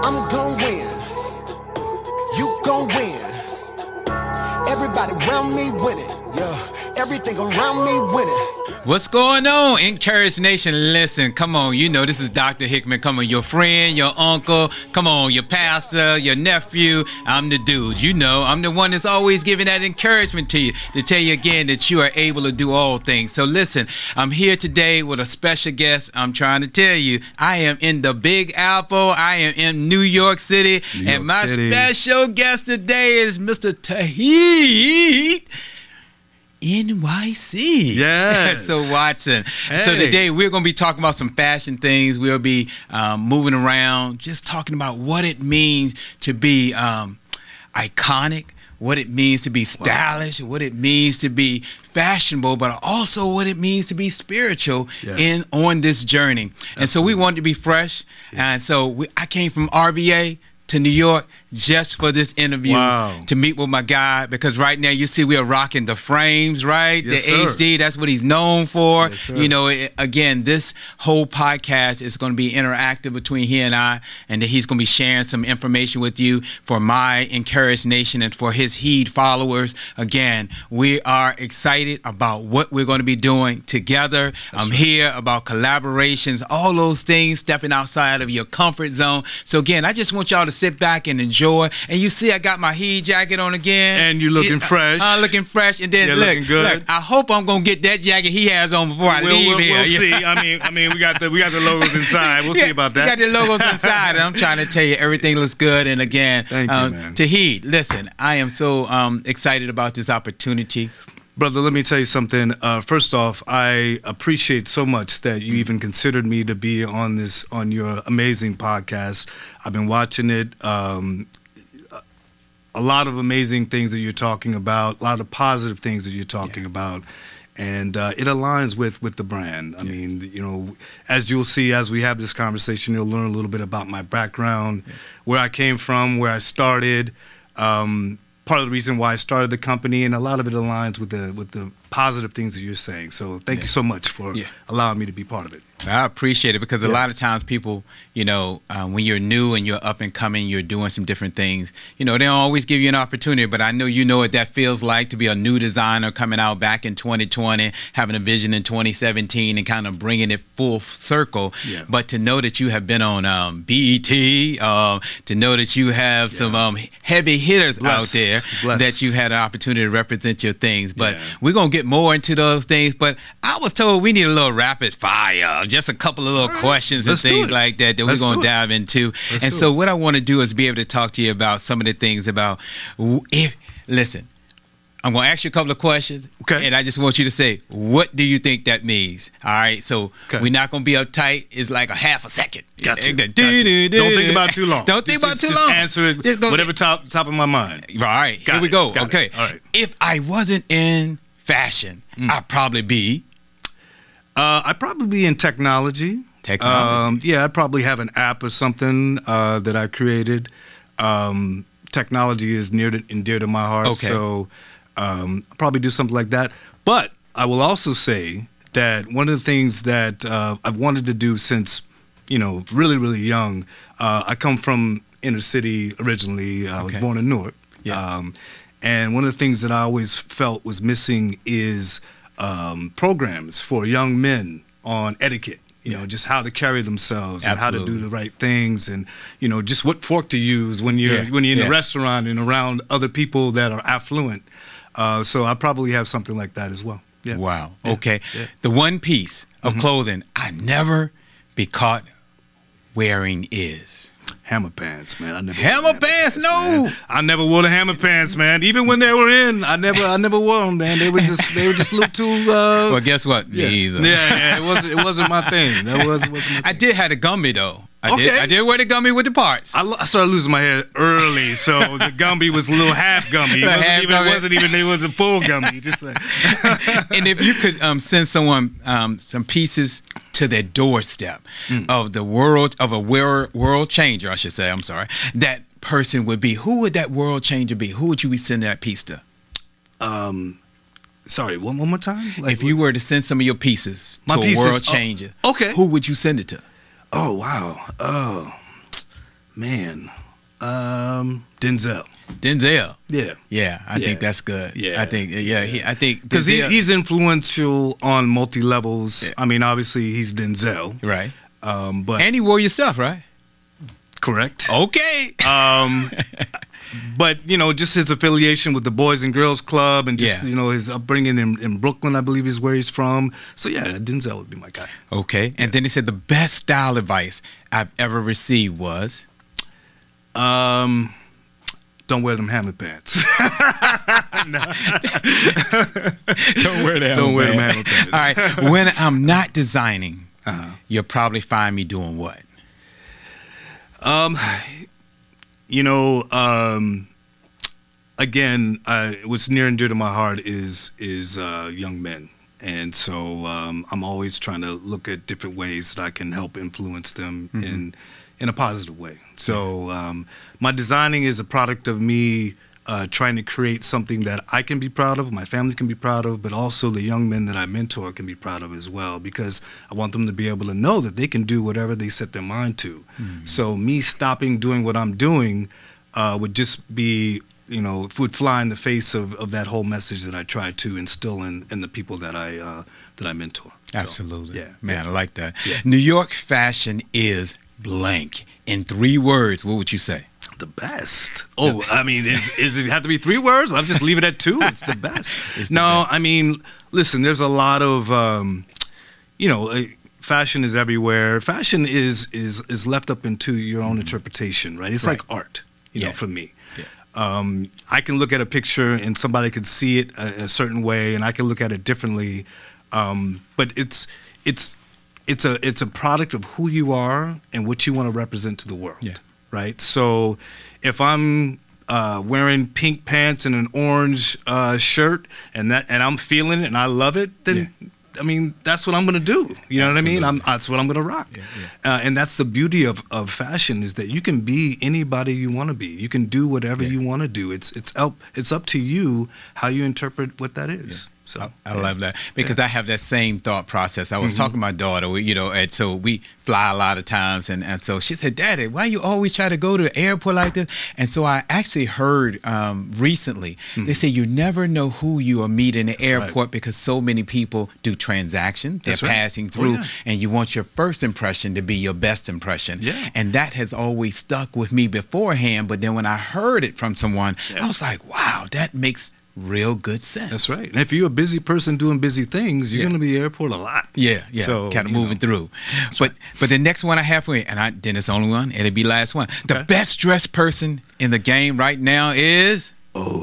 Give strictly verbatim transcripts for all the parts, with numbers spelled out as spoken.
I'm gon' win. You gon' win. Everybody around me winning. Yeah. Everything around me winning. What's going on, Encourage Nation? Listen, come on, you know this is Doctor Hickman. Come on, your friend, your uncle, come on, your pastor, your nephew. I'm the dude, you know. I'm the one that's always giving that encouragement to you, to tell you again that you are able to do all things. So listen, I'm here today with a special guest. I'm trying to tell you, I am in the Big Apple. I am in New York City. New York and my City. Special guest today is Mister Tahid N Y C. Yes. So Watson. Hey. So today we're going to be talking about some fashion things. We'll be um, moving around, just talking about what it means to be um, iconic, what it means to be stylish, wow. what it means to be fashionable, but also what it means to be spiritual yeah. in on this journey. Absolutely. And so we wanted to be fresh. Yeah. And so we, I came from R V A to New York just for this interview, wow. to meet with my guy, because right now you see we are rocking the frames, right? Yes, the sir. H D, that's what he's known for. Yes, you know, it, again, this whole podcast is going to be interactive between he and I, and that he's going to be sharing some information with you for my Encourage Nation and for his Heed followers. Again, we are excited about what we're going to be doing together. That's I'm right. here about collaborations, all those things, stepping outside of your comfort zone. So again, I just want y'all to sit back and enjoy. And you see I got my Heed jacket on again. And you looking it, fresh. Uh, looking fresh. And then You're look, looking good. look, I hope I'm going to get that jacket he has on before I we'll, leave we'll, here. We'll see. I mean, I mean, we got the we got the logos inside. We'll yeah, see about that. We got the logos inside. And I'm trying to tell you, everything looks good. And again, Thank um, you, man. Tahid, listen, I am so um, excited about this opportunity. Brother, let me tell you something. Uh, first off, I appreciate so much that you even considered me to be on this on your amazing podcast. I've been watching it. Um, a lot of amazing things that you're talking about, a lot of positive things that you're talking yeah. about, and uh, it aligns with with the brand. I yeah. mean, you know, as you'll see as we have this conversation, you'll learn a little bit about my background, yeah. where I came from, where I started. Um, part of the reason why I started the company, and a lot of it aligns with the with the positive things that you're saying. So thank yeah. you so much for yeah. allowing me to be part of it. I appreciate it, because yeah. a lot of times people, you know, um, when you're new and you're up and coming, you're doing some different things, you know, they don't always give you an opportunity. But I know you know what that feels like to be a new designer coming out back in twenty twenty, having a vision in twenty seventeen and kind of bringing it full circle. Yeah. But to know that you have been on um, B E T, um, to know that you have yeah. some um, heavy hitters Blessed. out there, Blessed. that you had an opportunity to represent your things. But yeah. we're going to get more into those things. But I was told we need a little rapid fire, just a couple of little right. questions and Let's things like that that Let's we're going to dive into. Let's and so what I want to do is be able to talk to you about some of the things about, if listen, I'm going to ask you a couple of questions, okay. and I just want you to say, what do you think that means? All right, so okay. we're not going to be uptight. It's like a half a second. Got you. Got Got you. Don't think about it too long. Don't think just, about it too just long. Answer it just go whatever top top of my mind. All right, Got here we it. go. Got okay. It. All right. If I wasn't in fashion, mm. I'd probably be. Uh, I'd probably be in technology. Technology. Um, yeah, I'd probably have an app or something uh, that I created. Um, technology is near to, and dear to my heart, okay. so um, I'll probably do something like that. But I will also say that one of the things that uh, I've wanted to do since, you know, really, really young, uh, I come from inner city originally. I was okay. born in Newark. Yeah. Um, and one of the things that I always felt was missing is um, programs for young men on etiquette. You know, just how to carry themselves and Absolutely. how to do the right things, and you know, just what fork to use when you're yeah. when you're in yeah. a restaurant and around other people that are affluent. Uh, so I probably have something like that as well. Yeah. Wow. Yeah. Okay. Yeah. The one piece of mm-hmm. clothing I never be caught wearing is hammer pants, man. I never hammer, hammer pants. pants No, man. I never wore the hammer pants, man. Even when they were in, I never, I never wore them, man. They were just, they were just a little too. Uh, well, guess what? yeah. Me either. Yeah, yeah. It wasn't, it wasn't my thing. That was, wasn't my thing. I did have a gummy though. I okay. did. I did wear the gummy with the parts. I, I started losing my hair early, so the gummy was a little half gummy. It wasn't, half even, gummy. it wasn't even. It was a full gummy. Just like. And if you could um, send someone um, some pieces to their doorstep mm. of the world of a world world changer, I should say. I'm sorry. That person would be. Who would that world changer be? Who would you be sending that piece to? Um. Sorry, one, one more time? Like, if you were to send some of your pieces my to pieces, a world oh, changer, okay. who would you send it to? Oh, wow. Oh, Man, um, Denzel. Denzel. Yeah. Yeah, I Yeah. think that's good. Yeah. I think, yeah, he, I think. Because he, Denzel- he's influential on multi levels. Yeah. I mean, obviously he's Denzel, Right. um, but And he wore yourself, right? correct. Okay. Um, but you know, just his affiliation with the Boys and Girls Club, and just Yeah. you know his upbringing in, in Brooklyn, I believe, is where he's from. So yeah, Denzel would be my guy. Okay. And then he said the best style advice I've ever received was. Um, don't wear them hammer pants. Don't wear that. Don't wear them hammer pants. All right. When I'm not designing, Uh-huh. you'll probably find me doing what? Um, you know, um, again, uh, what's near and dear to my heart is is uh, young men, and so um, I'm always trying to look at different ways that I can help influence them Mm-hmm. in in a positive way. So um, my designing is a product of me uh, trying to create something that I can be proud of, my family can be proud of, but also the young men that I mentor can be proud of as well, because I want them to be able to know that they can do whatever they set their mind to. Mm-hmm. So me stopping doing what I'm doing uh, would just be, you know, would fly in the face of, of that whole message that I try to instill in, in the people that I uh, that I mentor. So, Absolutely. yeah, Man, yeah. I like that. Yeah. New York fashion is blank. In three words, what would you say? The best. Oh, I mean, is, is it have to be three words? I'll just leave it at two. It's the best. It's the no, best. I mean, listen, there's a lot of, um, you know, uh, fashion is everywhere. Fashion is is is left up into your own interpretation, right? It's Right. like art, you Yeah. know, for me. Yeah. Um, I can look at a picture and somebody could see it a, a certain way, and I can look at it differently. Um, but it's it's it's a it's a product of who you are and what you want to represent to the world. Yeah. Right. So if I'm uh, wearing pink pants and an orange uh, shirt, and that and I'm feeling it and I love it, then I mean that's what I'm gonna do. You know what I mean? I'm, that's what I'm gonna rock. Yeah, Uh, and that's the beauty of, of fashion, is that you can be anybody you want to be. You can do whatever Yeah. you want to do. It's it's up it's up to you how you interpret what that is. So I, I yeah. love that, because I have that same thought process. I was Mm-hmm. talking to my daughter, we- you know, and so we fly a lot of times, and, and so she said, "Daddy, why you always try to go to the airport like this?" And so I actually heard um, recently they say you never know who you will meet in the Mm-hmm. right. airport, because so many people do transactions. They're That's right. passing Oh, through, yeah. and you want your first impression to be your best impression. Yeah. And that has always stuck with me beforehand. But then when I heard it from someone, Yeah. I was like, "Wow, that makes real good sense." That's right. And if you're a busy person doing busy things, you're Yeah. going to be at the airport a lot. Yeah, yeah, So, kind of you moving know. through. But but the next one I have for you, and I then it's the only one, it'll be last one. The Okay. best dressed person in the game right now is. Oh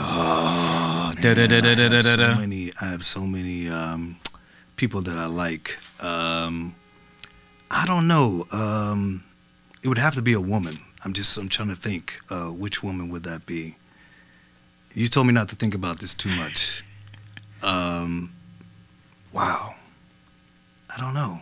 wow! Da, da, da, da, I da, have da, so da. many. I have so many um, people that I like. Um, I don't know. Um, it would have to be a woman. I'm just. I'm trying to think. Uh, which woman would that be? You told me not to think about this too much. Um, wow. I don't know.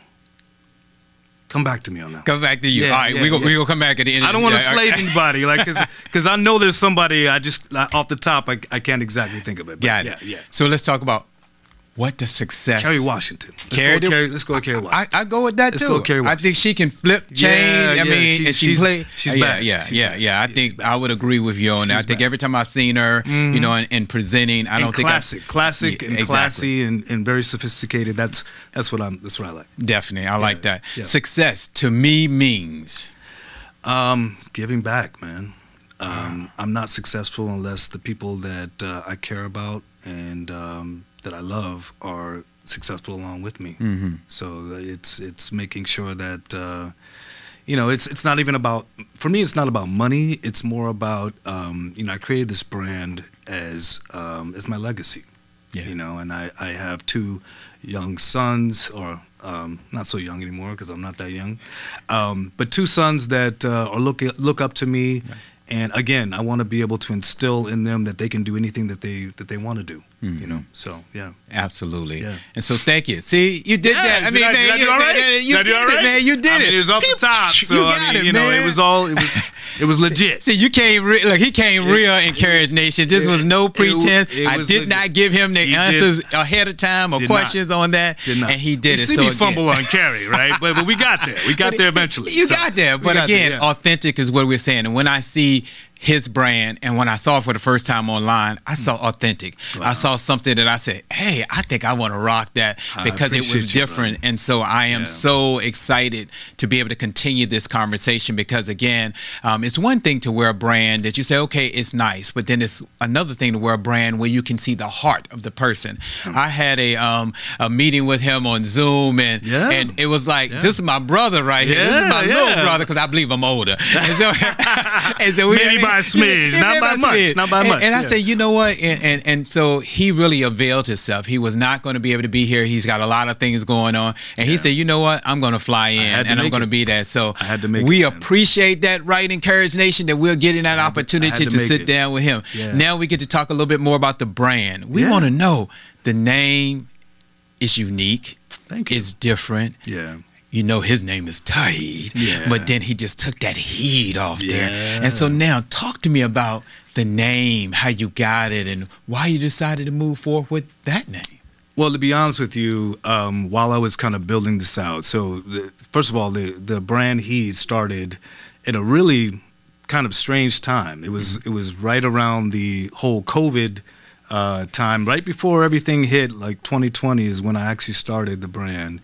Come back to me on that. Come back to you. Yeah, All right, yeah, we're going yeah. we gonna come back at the end I of don't the want to yeah, slate okay. anybody, like, cause, 'cause I know there's somebody. I just off the top, I, I can't exactly think of it. But Got yeah, it. yeah. So let's talk about what does success. Kerry Washington. Let's Kerry, go, Kerry, let's go with Kerry I, Washington. I go with that Let's too. go with Kerry I think Washington. she can flip, change. Yeah, I yeah, mean, she- and she she's- play. she's yeah, back. yeah, She's yeah, back. yeah. I Yeah, think she's back. I would agree with you on that. I She's think back. every time I've seen her, you know, in, in presenting, I don't and think classic, I, classic, Yeah, and exactly. classy, and, and very sophisticated. That's that's what I'm. That's what I like. Definitely, I like that. yeah. Success to me means. Um, giving back, man. Um, I'm not successful unless the people that uh, I care about and um, that I love are successful along with me. Mhm. So it's it's making sure that uh, you know it's it's not even about for me. It's not about money. It's more about um, you know I created this brand as um, as my legacy. Yeah. You know, and I I have two young sons, or um, not so young anymore because I'm not that young, um, but two sons that uh, are look look up to me. And again, I want to be able to instill in them that they can do anything that they that they want to do. Mm-hmm. You know, so yeah, absolutely. Yeah. And so thank you. See, you did yeah, that. I mean, did I, man, did I you, do all right? man, you did, did all it, right? man. You did I it. mean, it was off the top, so you I got mean, it, you know, man. it was all it was. It was legit. See, you came re- like he came real in Carriage Nation. This it, was no pretense. It, it I was did legit. not give him the He answers did, ahead of time or did questions not. on that, Did not. and he did you it. See so me again, fumble on Carrie, right? But but we got there. We got but there it, eventually. You so, got there. But got again, there, yeah. authentic is what we're saying. And when I see his brand, and when I saw it for the first time online, I saw authentic. Wow. I saw something that I said, hey, I think I want to rock that because it was different. You, and so I am yeah. so excited to be able to continue this conversation because, again, um, it's one thing to wear a brand that you say, okay, it's nice, but then it's another thing to wear a brand where you can see the heart of the person. Hmm. I had a um, a meeting with him on Zoom, and yeah. and it was like, yeah. this is my brother right yeah, here. This is my yeah. little brother because I believe I'm older. And so, and so we, Maybe by a smidge, yeah, not by much, smidge. not by and, much. And I yeah. said, you know what? And, and and so he really availed himself. He was not going to be able to be here. He's got a lot of things going on. And yeah. he said, you know what? I'm going to fly in and I'm going to be there. So I had to make we it, appreciate that right in Carriage Nation that we're getting that opportunity to, to sit it. down with him. Yeah. Now we get to talk a little bit more about the brand. We yeah. want to know the name is unique. Thank you. It's different. Yeah. You know his name is Tauheed, yeah. but then he just took that heat off yeah. there. And so now talk to me about the name, how you got it, and why you decided to move forward with that name. Well, to be honest with you, um, while I was kind of building this out, so the, first of all, the, the brand Heed started in a really kind of strange time. It was mm-hmm. it was right around the whole COVID uh, time, right before everything hit, like twenty twenty is when I actually started the brand.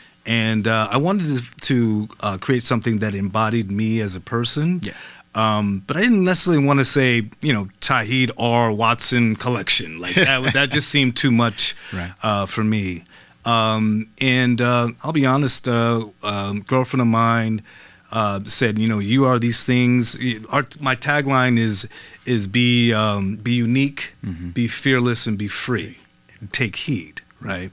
And uh, I wanted to, to uh, create something that embodied me as a person. Yeah. Um, but I didn't necessarily want to say, you know, Tauheed R. Watson Collection. Like that, that just seemed too much right. uh, for me. Um, and uh, I'll be honest, uh, um, girlfriend of mine uh, said, you know, you are these things. Our, my tagline is is be um, be unique, mm-hmm. be fearless, and be free. And take heed, right?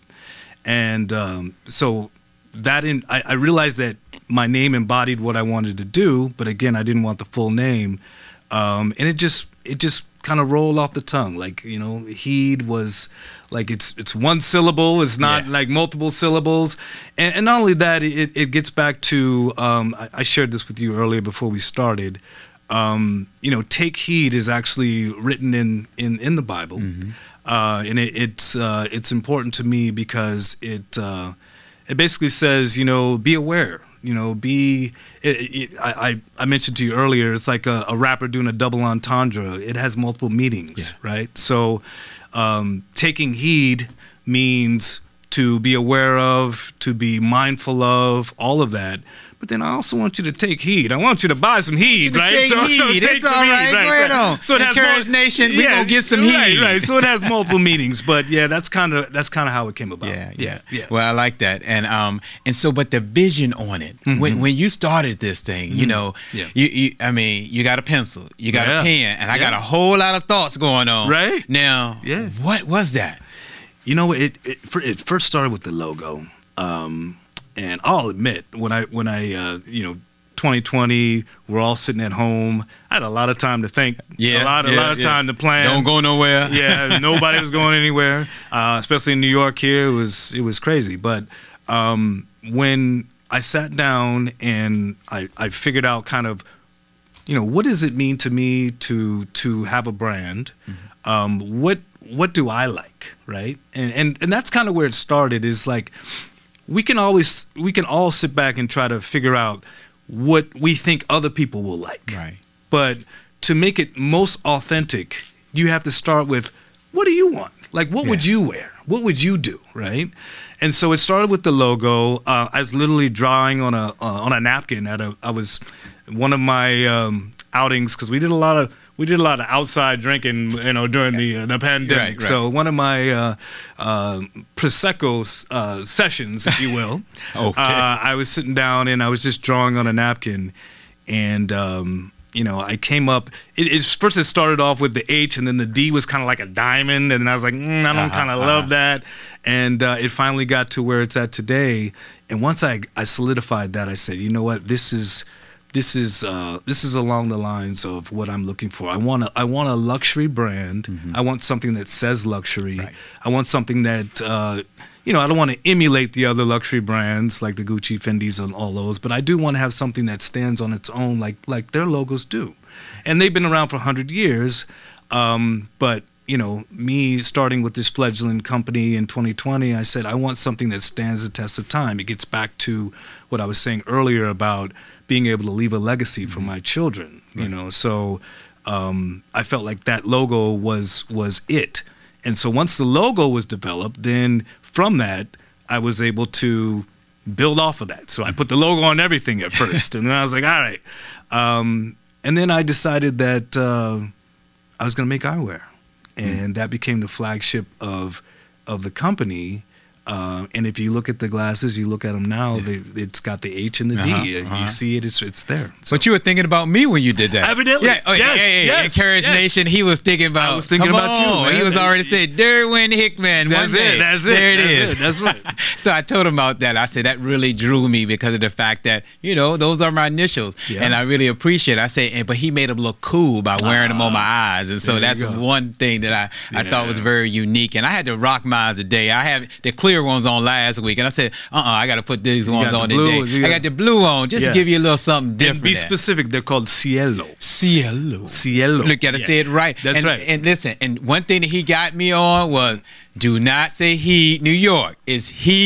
And um, so. That in, I, I realized that my name embodied what I wanted to do, but again, I didn't want the full name, um, and it just it just kind of rolled off the tongue. Like, you know, Heed was like it's it's one syllable, it's not yeah. like multiple syllables, and, and not only that, it it gets back to um, I, I shared this with you earlier before we started. Um, you know, take heed is actually written in in in the Bible, mm-hmm. uh, and it, it's uh, it's important to me because it. Uh, It basically says, you know, be aware, you know, be, it, it, I, I mentioned to you earlier, it's like a, a rapper doing a double entendre. It has multiple meanings, yeah. right? So um, taking heed means to be aware of, to be mindful of, all of that. But then I also want you to take heed. I want you to buy some heed, right? Take so, heed. so take it's some all right. heed, right? Go ahead on. So it has Carriage more, Nation, we yeah, gonna get some right, heed. Right. So it has multiple meanings. But yeah, that's kind of that's kind of how it came about. Yeah, yeah, yeah, yeah. Well, I like that, and um, and so, but the vision on it mm-hmm. when when you started this thing, mm-hmm. you know, yeah. you, you, I mean, you got a pencil, you got yeah. a pen, and I yeah. got a whole lot of thoughts going on. Right now, yeah. What was that? You know, it it, it first started with the logo, um, and I'll admit when I when I uh, you know. twenty twenty, we're all sitting at home. I had a lot of time to think. Yeah, a lot, yeah, a lot of yeah. time to plan. Don't go nowhere. Yeah, nobody was going anywhere, uh, especially in New York. Here it was it was crazy. But um, when I sat down and I, I figured out kind of, you know, what does it mean to me to to have a brand? Mm-hmm. Um, what what do I like, right? And and and that's kind of where it started. Is like we can always we can all sit back and try to figure out what we think other people will like. Right. But to make it most authentic, you have to start with, what do you want? Like, what yeah. would you wear? What would you do, right? And so it started with the logo. Uh, I was literally drawing on a uh, on a napkin. At a, I was one of my um, outings because we did a lot of we did a lot of outside drinking, you know, during the uh, the pandemic. Right, right. So one of my uh, uh, prosecco uh, sessions, if you will, okay. uh, I was sitting down and I was just drawing on a napkin, and um, you know, I came up. It, it first it started off with the H, and then the D was kind of like a diamond, and I was like, mm, I don't uh-huh, kind of uh-huh. love that, and uh, it finally got to where it's at today. And once I I solidified that, I said, you know what, this is this is uh, this is along the lines of what I'm looking for. I want a I want a luxury brand. Mm-hmm. I want something that says luxury. Right. I want something that uh, you know, I don't want to emulate the other luxury brands like the Gucci, Fendi's, and all those, but I do want to have something that stands on its own, like like their logos do. And they've been around for one hundred years, um, but you know, me starting with this fledgling company in twenty twenty, I said I want something that stands the test of time. It gets back to what I was saying earlier about being able to leave a legacy for my children. Right. You know, so um, I felt like that logo was was it. And so once the logo was developed, then from that I was able to build off of that. So I put the logo on everything at first, and then I was like, all right. Um, and then I decided that uh, I was going to make eyewear. And that became the flagship of of the company. Uh, and if you look at the glasses, you look at them now, yeah. they, it's got the H and the uh-huh, D. uh-huh. You see it, it's it's there. So. But you were thinking about me when you did that. Evidently. Yeah. Oh, yes, yeah, yeah, yeah. yes, In Carriage yes. Nation, he was thinking about, I was thinking come about on. you, man. He was already said, Derwin Hickman. That's one it, day. that's it. There it that's is. It, that's right. So I told him about that. I said, that really drew me because of the fact that, you know, those are my initials. Yeah. And I really appreciate it. I say, and, but he made them look cool by wearing uh, them on my eyes. And so that's one thing that I, I yeah. thought was very unique. And I had to rock mine today. I had the clear ones on last week. And I said, uh-uh, I got to put these you ones on the today. I got the blue on just yeah. to give you a little something different. And be specific. They're called Cielo. Cielo. Cielo. Look, got to yeah. say it right. That's and, right. And listen, and one thing that he got me on was, do not say he New York. It's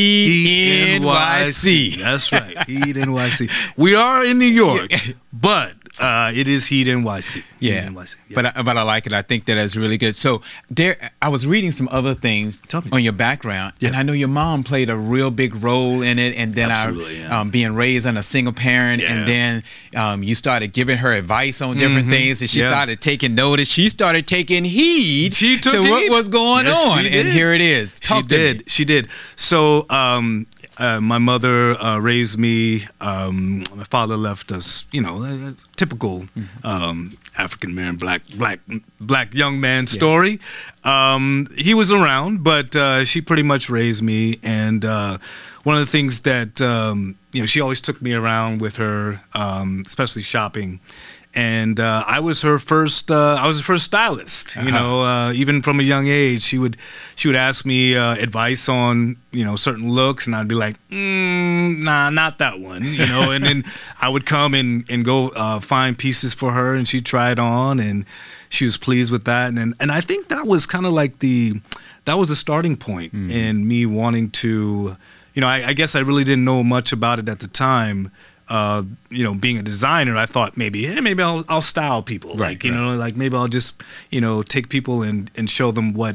he N Y C. That's right. Heat N Y C. We are in New York, but uh, it is Heat N Y C. Yeah. N Y C. Yeah. But I, but I like it. I think that is really good. So there, I was reading some other things on your background, yeah. and I know your mom played a real big role in it. And then Absolutely, I, yeah. um, being raised on a single parent, yeah. and then um, you started giving her advice on different mm-hmm. things, and she yeah. started taking notice. She started taking heed she took to heed. what was going yes, on, and here it is. Talk she did. Me. She did. So. Um, Uh, my mother uh, raised me. Um, my father left us, you know, a, a typical um, African American black black black young man story. Yeah. Um, he was around, but uh, she pretty much raised me. And uh, one of the things that um, you know, she always took me around with her, um, especially shopping. And uh, I was her first. Uh, I was her first stylist. You uh-huh. know, uh, even from a young age, she would she would ask me uh, advice on you know certain looks, and I'd be like, mm, "Nah, not that one." You know, and then I would come and and go uh, find pieces for her, and she'd try it on, and she was pleased with that. And and I think that was kind of like the that was the starting point mm-hmm. in me wanting to, you know, I, I guess I really didn't know much about it at the time. Uh, you know, being a designer, I thought maybe, hey, maybe I'll I'll style people, right, like you right. know, like maybe I'll just you know take people and and show them what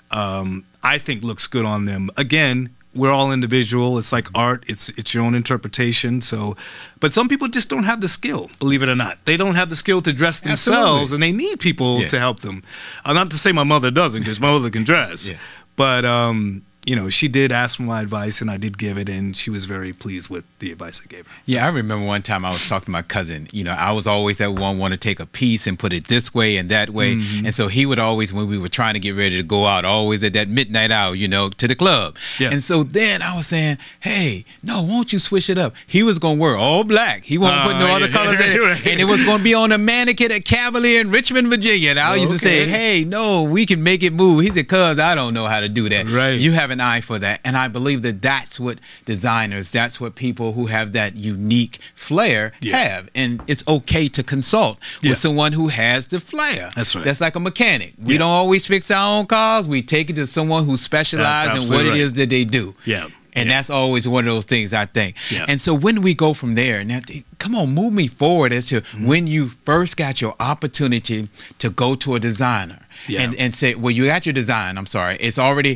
um, I think looks good on them. Again, we're all individual. It's like art. It's it's your own interpretation. So, but some people just don't have the skill. Believe it or not, they don't have the skill to dress themselves, Absolutely. And they need people yeah. to help them. Uh, not to say my mother doesn't, because my mother can dress, yeah. but. Um, You know, she did ask for my advice, and I did give it, and she was very pleased with the advice I gave her. Yeah, I remember one time I was talking to my cousin. You know, I was always that one want to take a piece and put it this way and that way. Mm-hmm. And so he would always, when we were trying to get ready to go out, always at that midnight hour, you know, to the club. Yeah. And so then I was saying, hey, no, won't you switch it up? He was going to wear all black. He won't uh, put no yeah, other colors yeah, in it. Right. And it was going to be on a mannequin at Cavalier in Richmond, Virginia. And I oh, used okay. to say, hey, no, we can make it move. He said, cuz I don't know how to do that. Right. You have an eye for that. And I believe that that's what designers, that's what people who have that unique flair yeah. have. And it's okay to consult yeah. with someone who has the flair. That's right. That's like a mechanic. We yeah. don't always fix our own cars. We take it to someone who specializes in what right. it is that they do. Yeah. And yeah. that's always one of those things, I think. Yeah. And so when we go from there, now, come on, move me forward as to mm-hmm. when you first got your opportunity to go to a designer yeah. and, and say, well, you got your design, I'm sorry, it's already...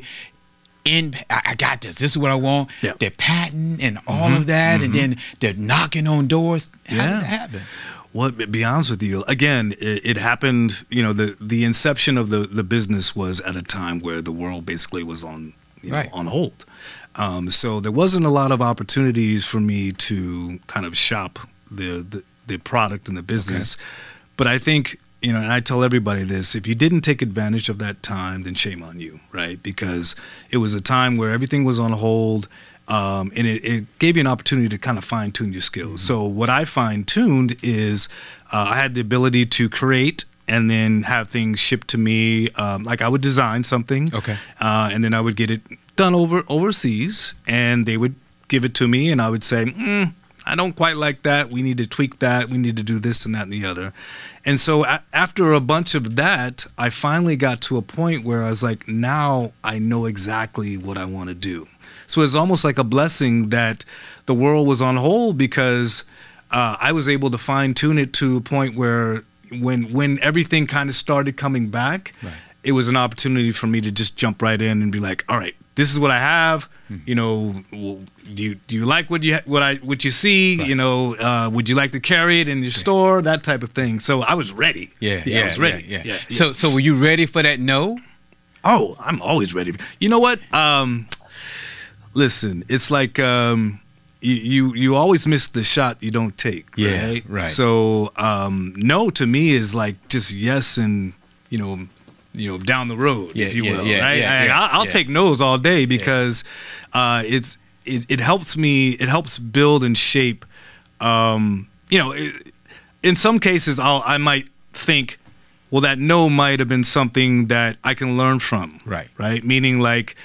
In, I got this. This is what I want. Yeah. They're patent and all mm-hmm. of that, mm-hmm. and then they're knocking on doors. How yeah. did that happen? Well, to be honest with you, again, it, it happened. You know, the the inception of the the business was at a time where the world basically was on you know, right. on hold. Um, so there wasn't a lot of opportunities for me to kind of shop the the, the product and the business. Okay. But I think. You know, and I tell everybody this, if you didn't take advantage of that time, then shame on you, right? Because it was a time where everything was on hold. Um, and it, it gave you an opportunity to kind of fine tune your skills. Mm-hmm. So what I fine tuned is uh, I had the ability to create and then have things shipped to me. Um, like I would design something, Okay. uh, and then I would get it done over overseas, and they would give it to me, and I would say, mm, I don't quite like that. We need to tweak that. We need to do this and that and the other. And so a- after a bunch of that, I finally got to a point where I was like, now I know exactly what I want to do. So it's almost like a blessing that the world was on hold, because uh, I was able to fine tune it to a point where when when everything kind of started coming back, Right. it was an opportunity for me to just jump right in and be like, all right, this is what I have. You know, well, do you do you like what you what I what you see? Right. You know, uh, would you like to carry it in your store? That type of thing. So I was ready. Yeah, yeah, yeah, I was ready. Yeah, yeah. Yeah, yeah. So, so were you ready for that no? Oh, I'm always ready. You know what? Um, listen, it's like um, you, you you always miss the shot you don't take. Yeah, right. right. So um, no to me is like just yes and you know. You know, down the road, Yeah, if you yeah, will. yeah, right? yeah, I, yeah, I'll, I'll yeah. take no's all day because uh, it's it, it helps me. It helps build and shape. Um, you know, it, in some cases, I'll I might think, well, that no might have been something that I can learn from. Right. Right. Meaning, like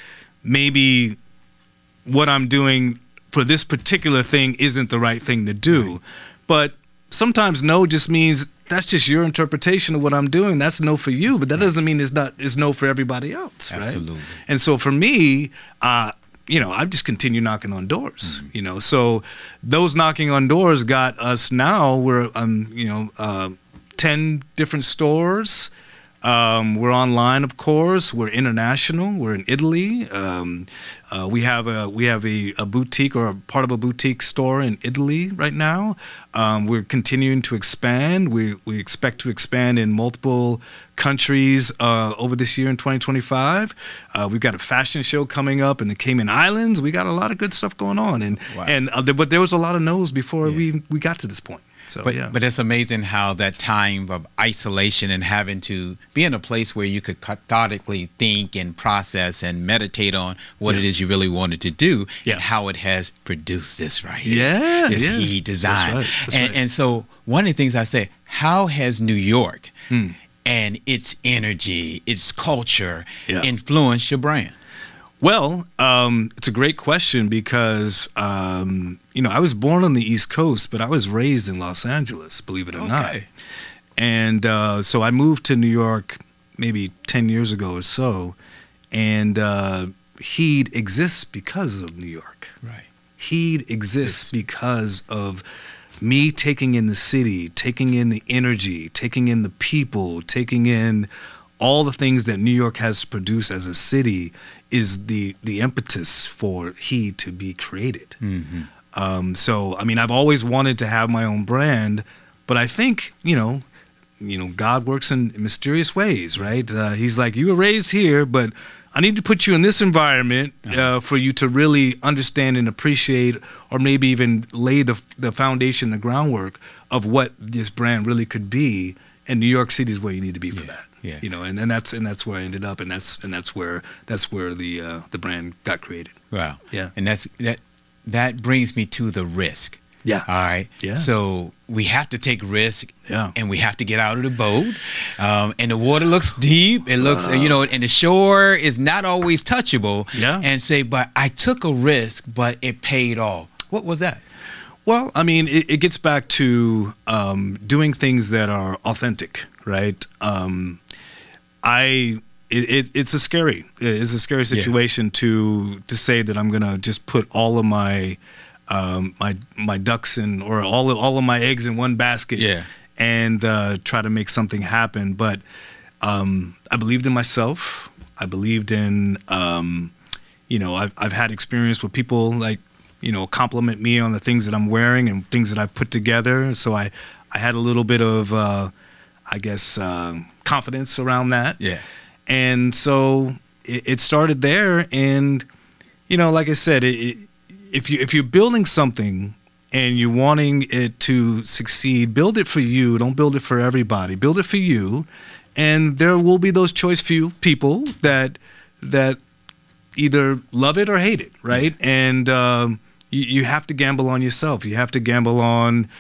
maybe what I'm doing for this particular thing isn't the right thing to do, Right. but sometimes no just means that's just your interpretation of what I'm doing. That's no for you, but that doesn't mean it's not it's no for everybody else, right? Absolutely. And so for me, uh, you know, I just continue knocking on doors. Mm-hmm. You know, so those knocking on doors got us now. We're um, you know, uh, ten different stores. Um, we're online, of course. We're international. We're in Italy. Um, uh, we have a we have a, a boutique or a part of a boutique store in Italy right now. Um, we're continuing to expand. We we expect to expand in multiple countries uh, over this year in twenty twenty-five. Uh, we've got a fashion show coming up in the Cayman Islands. We got a lot of good stuff going on, and Wow. and uh, there, but there was a lot of no's before Yeah. we we got to this point. So But, yeah. but it's amazing how that time of isolation and having to be in a place where you could cathartically think and process and meditate on what Yeah. it is you really wanted to do Yeah. and how it has produced this right here. Yeah, This yeah. he design. That's right, that's and, right. and so one of the things I say, how has New York Hmm. and its energy, its culture Yeah. influenced your brand? Well, um, it's a great question because, um, you know, I was born on the East Coast, but I was raised in Los Angeles, believe it or not. Okay. And uh, so I moved to New York maybe ten years ago or so, and uh, Heed exists because of New York. Right. Heed exists because of me taking in the city, taking in the energy, taking in the people, taking in all the things that New York has produced as a city is the the impetus for Heed to be created. Mm-hmm. Um, so, I mean, I've always wanted to have my own brand, but I think, you know, you know, God works in mysterious ways, right? Uh, he's like, you were raised here, but I need to put you in this environment uh, for you to really understand and appreciate, or maybe even lay the the foundation, the groundwork of what this brand really could be. And New York City is where you need to be for Yeah, that. yeah. You know, and, and that's and that's where I ended up, and that's and that's where that's where the uh, the brand got created. Wow. Yeah. And that's that that brings me to the risk. Yeah. All right. Yeah. So we have to take risk. Yeah. And we have to get out of the boat. Um, and the water looks deep. It looks, uh, you know, and the shore is not always touchable. Yeah. And say, but I took a risk, but it paid off. What was that? Well, I mean, it, it gets back to um, doing things that are authentic, right? Um, I it, it, it's a scary it's a scary situation to to say that I'm gonna just put all of my um, my my ducks in or all of, all of my eggs in one basket, Yeah. and uh, try to make something happen. But um, I believed in myself. I believed in um, you know I've I've had experience with people like. you know, compliment me on the things that I'm wearing and things that I've put together. So I, I had a little bit of, uh, I guess, uh, confidence around that. Yeah. And so it, it started there. And, you know, like I said, it, it, if you if you're building something and you're wanting it to succeed, build it for you. Don't build it for everybody. Build it for you. And there will be those choice few people that that either love it or hate it, right? Yeah. And um, you, you have to gamble on yourself. You have to gamble on,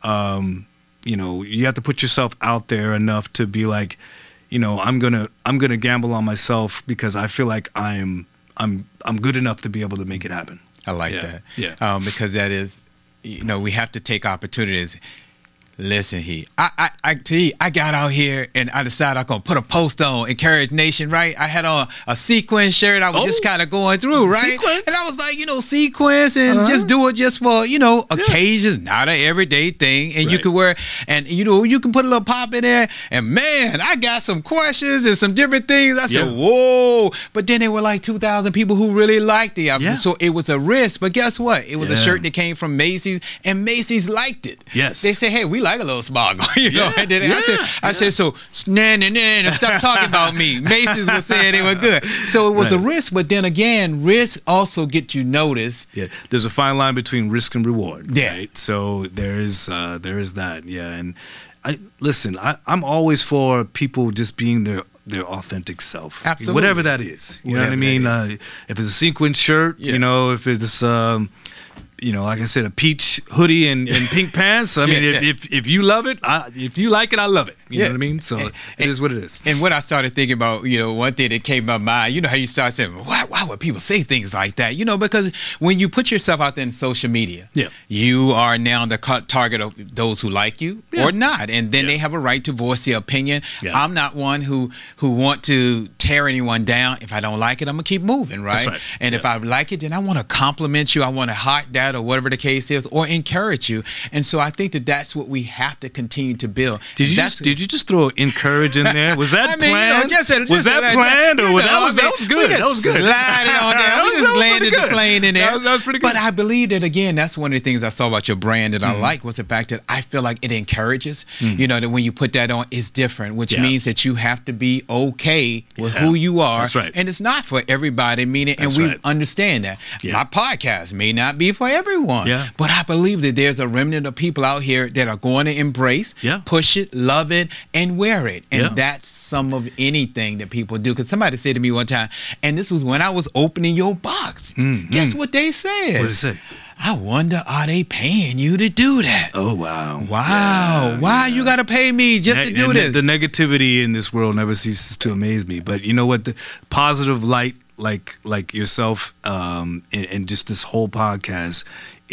um, you know, you have to put yourself out there enough to be like, you know, I'm gonna I'm gonna gamble on myself because I feel like I'm I'm I'm good enough to be able to make it happen. I like yeah. that. Yeah. Um, because that is, you know, we have to take opportunities. Listen, he, I, I, I, tell you, I got out here and I decided I'm gonna put a post on Encourage Nation, right? I had on a sequin shirt. I was oh, just kind of going through, right? Sequence. And I was like, you know, sequence and uh-huh. just do it just for, you know, yeah. occasions, not an everyday thing. And right. you can wear, and you know, you can put a little pop in there. And man, I got some questions and some different things. I said, yeah. whoa! But then there were like two thousand people who really liked it. Yeah. So it was a risk. But guess what? It was yeah. a shirt that came from Macy's, and Macy's liked it. Yes. They said, hey, we like a little smart. You know, yeah, and then yeah, I said, I yeah. said, so nah, nah, nah, nah, stop talking about me. Macy's was saying they were good, so it was right. a risk. But then again, risk also get you noticed. Yeah, there's a fine line between risk and reward. Yeah, right? So there is, uh, there is that. Yeah, and I listen. I, I'm always for people just being their their authentic self. Absolutely, whatever that is. You whatever know what I mean? Uh, if it's a sequin shirt, yeah. you know, if it's um. you know, like I said, a peach hoodie and, and pink pants. I mean, yeah, if, yeah. if if you love it, I, if you like it, I love it. You yeah. know what I mean? So and, it and, is what it is. And what I started thinking about, you know, one thing that came to my mind, you know how you start saying, why, why would people say things like that? You know, because when you put yourself out there in social media, yeah. you are now the target of those who like you yeah. or not. And then yeah. they have a right to voice their opinion. Yeah. I'm not one who, who want to tear anyone down. If I don't like it, I'm going to keep moving, right? That's right. And yeah. if I like it, then I want to compliment you. I want to heart that or whatever the case is, or encourage you. And so I think that that's what we have to continue to build. Did you that's, just, did you just throw encourage in there? Was that I mean, planned? You know, just, just, was that just, planned, or was know, that was I mean, that was good? That was good. Slide it on there. We just landed the plane in there. That was, that was pretty good. But I believe that again, that's one of the things I saw about your brand that mm-hmm. I like was the fact that I feel like it encourages. Mm-hmm. You know, that when you put that on, it's different, which yeah. means that you have to be okay with yeah. who you are. That's right. And it's not for everybody. Meaning, that's and we right. understand that yeah. my podcast may not be for everyone. Yeah. But I believe that there's a remnant of people out here that are going to embrace, yeah. push it, love it, and wear it. And yeah. that's some of anything that people do. Because somebody said to me one time, and this was when I was opening your box. Mm-hmm. Guess what they said? What did they say? I wonder, are they paying you to do that? Oh, wow. Wow. Yeah, Why yeah. you got to pay me just ne- to do and this? The negativity in this world never ceases to amaze me. But you know what? The positive light, like like yourself, um, and, and just this whole podcast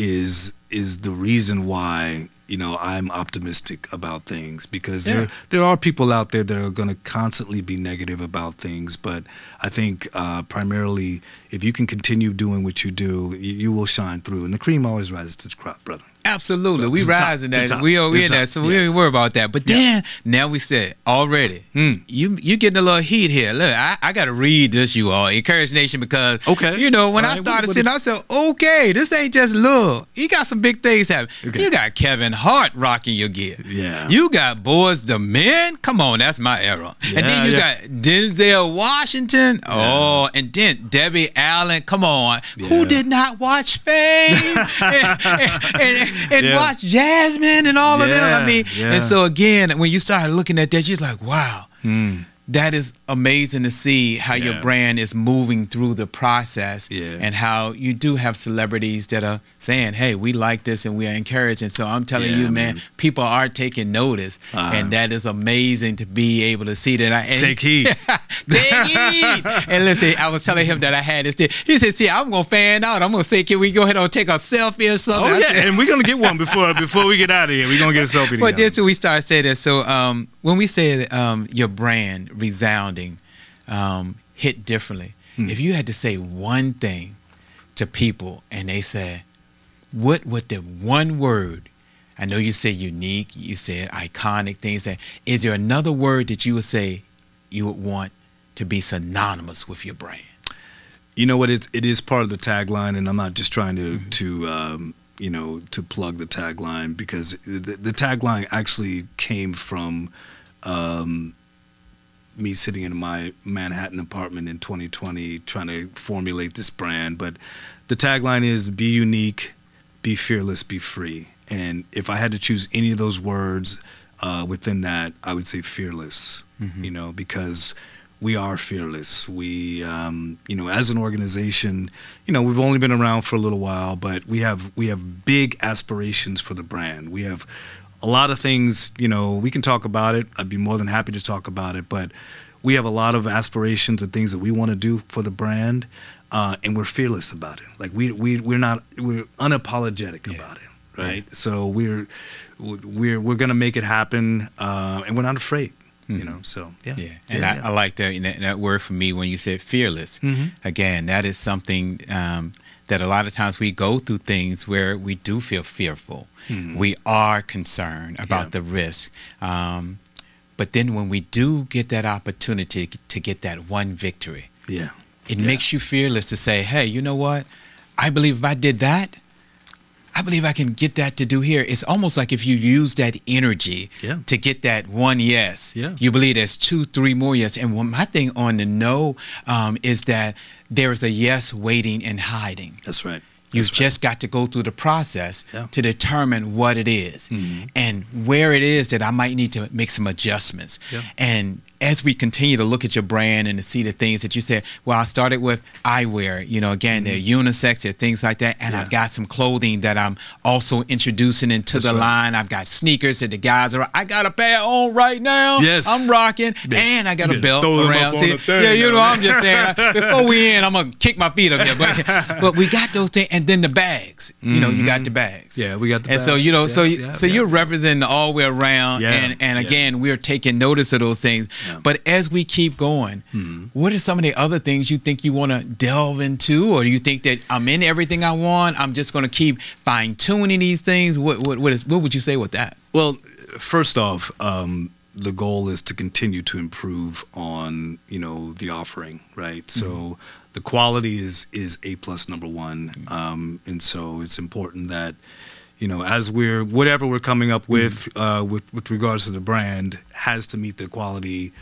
is is the reason why, you know, I'm optimistic about things, because yeah. there there are people out there that are going to constantly be negative about things. But I think uh, primarily, if you can continue doing what you do, you, you will shine through. And the cream always rises to the crop, brother. Absolutely. We to rise in top, that. We are we in that, so yeah. we ain't worry about that. But then, yeah. now we said, already, mm. you you getting a little heat here. Look, I, I got to read this, you all, Encourage Nation, because, okay. you know, when all I right. started what, what sitting, I said, okay, this ain't just love. You got some big things happening. Okay. You got Kevin Hart rocking your gear. Yeah. You got Boys the Men. Come on, that's my era. Yeah, and then you yeah. got Denzel Washington. Yeah. Oh, and then Debbie Allen. Come on. Yeah. Who did not watch Fame and, and, and, and yeah. watch Jasmine and all yeah, of them? I mean, yeah. and so again, when you started looking at that, you're like, wow. Mm. That is amazing to see how yeah. your brand is moving through the process, yeah. and how you do have celebrities that are saying, hey, we like this and we are encouraging. So I'm telling yeah, you, man, man, people are taking notice, uh, and that is amazing to be able to see that. I, and take heed. Take heed. And listen, I was telling him that I had this thing. He said, see, I'm going to fan out. I'm going to say, can we go ahead and take a selfie or something? Oh, yeah, said, and we're going to get one before before we get out of here. We're going to get a selfie But just when we started saying that, so um, when we said um, your brand resounding, um, hit differently, mm. if you had to say one thing to people and they said, what would the one word, I know you said unique, you said iconic things, that is there another word that you would say you would want to be synonymous with your brand? You know what, it's, it is part of the tagline, and I'm not just trying to, mm-hmm. to um, you know, to plug the tagline, because the, the tagline actually came from um, me sitting in my Manhattan apartment in twenty twenty trying to formulate this brand. But the tagline is be unique, be fearless, be free. And if I had to choose any of those words uh, within that, I would say fearless, mm-hmm. you know, because we are fearless. We, um, you know, as an organization, you know, we've only been around for a little while, but we have we have big aspirations for the brand. We have a lot of things, you know, we can talk about it. I'd be more than happy to talk about it, but we have a lot of aspirations and things that we want to do for the brand, uh, and we're fearless about it. Like we we we're not we're unapologetic yeah. about it, right? Yeah. So we're we're we're gonna make it happen, uh, and we're not afraid. You know, so yeah, yeah, and yeah, I, yeah. I like that, that that word for me when you said fearless. Mm-hmm. Again, that is something um, that a lot of times we go through things where we do feel fearful. Mm-hmm. We are concerned about yeah. the risk, um, but then when we do get that opportunity to get that one victory, yeah, it yeah. makes you fearless to say, "Hey, you know what? I believe if I did that, I believe I can get that to do here." It's almost like if you use that energy yeah. to get that one yes, yeah. you believe there's two, three more yes. And one, my thing on the no um, is that there's a yes waiting and hiding. That's right. You've That's right. just got to go through the process yeah. to determine what it is mm-hmm. and where it is that I might need to make some adjustments. Yeah. And as we continue to look at your brand and to see the things that you said, well, I started with eyewear, you know, again, mm-hmm. they're unisex, they're things like that. And yeah. I've got some clothing that I'm also introducing into That's the right. line. I've got sneakers that the guys are, I got a pair on right now. Yes. I'm rocking. Yeah. And I got yeah. a belt Throw around. See, yeah, you know, I'm just saying, before we end, I'm going to kick my feet up here. But, but we got those things. And then the bags, you know, mm-hmm. you got the bags. Yeah, we got the and bags. so, you know, yeah, so, yeah, so yeah. you're representing all the way around. Yeah. And, and yeah. again, we're taking notice of those things. Yeah. But as we keep going, hmm. what are some of the other things you think you want to delve into, or do you think that I'm in everything I want? I'm just going to keep fine tuning these things. What what what is what would you say with that? Well, first off, um, the goal is to continue to improve on you know the offering, right? Mm-hmm. So the quality is is A plus number one, mm-hmm. um, and so it's important that. You know, as we're whatever we're coming up with, mm-hmm. uh, with with regards to the brand, has to meet the quality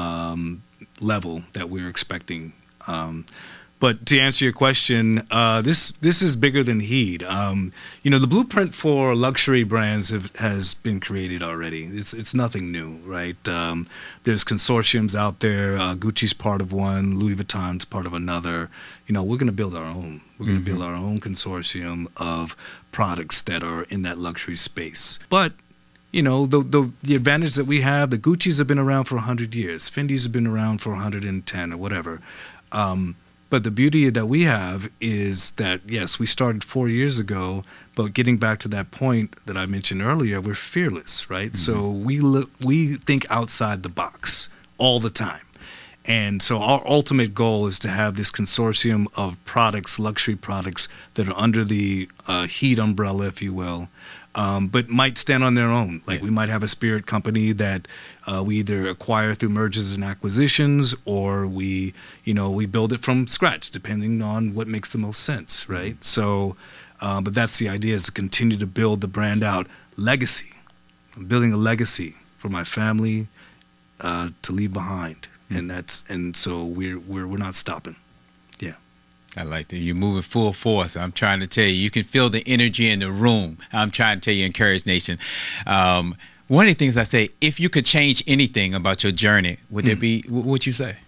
um, level that we're expecting. Um, but to answer your question, uh, this this is bigger than Heed. Um, you know, the blueprint for luxury brands have, has been created already. It's it's nothing new, right? Um, there's consortiums out there. Uh, Gucci's part of one. Louis Vuitton's part of another. You know, we're going to build our own. We're going to mm-hmm. build our own consortium of products that are in that luxury space. But you know, the, the the advantage that we have, the Gucci's have been around for one hundred years. Fendi's have been around for one hundred ten or whatever. Um, but the beauty that we have is that, yes, we started four years ago, but getting back to that point that I mentioned earlier, we're fearless, right? Mm-hmm. So we look, we think outside the box all the time. And so our ultimate goal is to have this consortium of products, luxury products, that are under the uh, Heed umbrella, if you will, um, but might stand on their own. Like yeah. we might have a spirit company that uh, we either acquire through mergers and acquisitions, or we, you know, we build it from scratch, depending on what makes the most sense, right? Mm-hmm. So, uh, but that's the idea, is to continue to build the brand out. Legacy. I'm building a legacy for my family uh, to leave behind. And that's and so we're we're we're not stopping. Yeah. I like that. You're moving full force. I'm trying to tell you, you can feel the energy in the room. I'm trying to tell you, Encourage Nation. Um, one of the things I say, if you could change anything about your journey, would mm. there be? What would you say?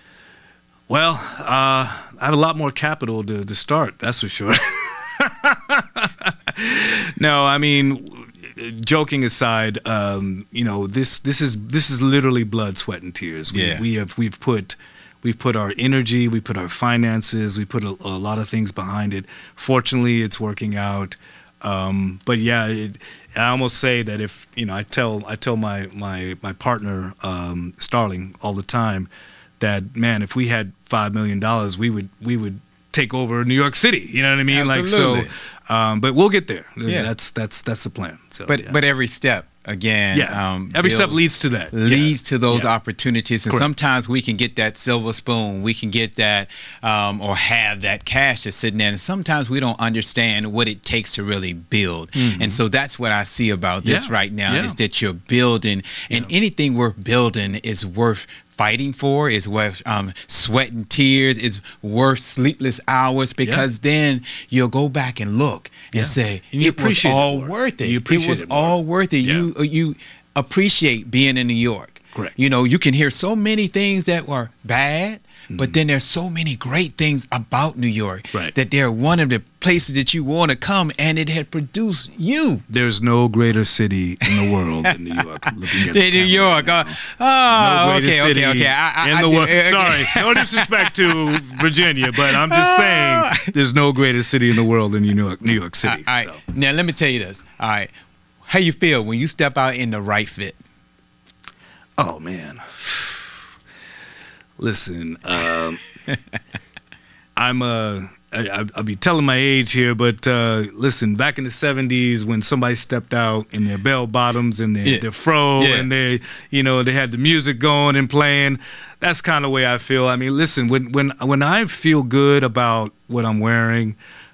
Well, uh, I have a lot more capital to to start. That's for sure. No, I mean. Joking aside, um, you know, this this is this is literally blood, sweat, and tears. We, yeah. we have we've put we've put our energy, we put our finances, we put a, a lot of things behind it. Fortunately, it's working out. Um, but yeah, it, I almost say that if you know, I tell I tell my my my partner um, Starling all the time that, man, if we had five million dollars, we would we would take over New York City. You know what I mean? Absolutely. Like so. Um, but we'll get there. Yeah. That's that's that's the plan. So, but yeah. but every step again, yeah, um, every builds, step leads to that. Leads yeah. to those yeah. opportunities, and Correct. Sometimes we can get that silver spoon, we can get that, um, or have that cash that's sitting there, and sometimes we don't understand what it takes to really build. Mm-hmm. And so that's what I see about this yeah. right now, yeah. is that you're building, and yeah. anything worth building is worth fighting for, is worth um, sweat and tears, is worth sleepless hours, because yeah. then you'll go back and look and yeah. say, and you it was all it worth it. You it was it all worth it. Yeah. You you appreciate being in New York. Correct. You know, you can hear so many things that were bad, mm-hmm. but then there's so many great things about New York right. that they're one of the places that you want to come, and it had produced you. There's no greater city in the world than New York. Looking at the New York. Right uh, oh, no okay, city okay, okay. I, I, in I, the world. okay. Sorry, no disrespect to Virginia, but I'm just saying there's no greater city in the world than New York, New York City. All right. So. Now let me tell you this. All right, how you feel when you step out in the right fit? Oh man, listen, um, I'm a. I, I'll be telling my age here, but uh, listen, back in the seventies when somebody stepped out in their bell bottoms and their, yeah. their fro yeah. and they, you know, they had the music going and playing. That's kind of the way I feel. I mean, listen, when when when I feel good about what I'm wearing,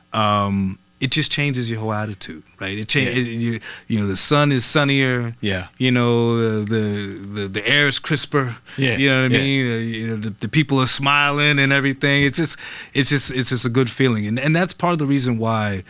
um, it just changes your whole attitude, right? It changes. Yeah. You, you know, the sun is sunnier. Yeah. You know, the the the, the air is crisper. Yeah. You know what I yeah. mean? Uh, you know, the, the people are smiling and everything. It's just, it's just, it's just a good feeling, and and that's part of the reason why,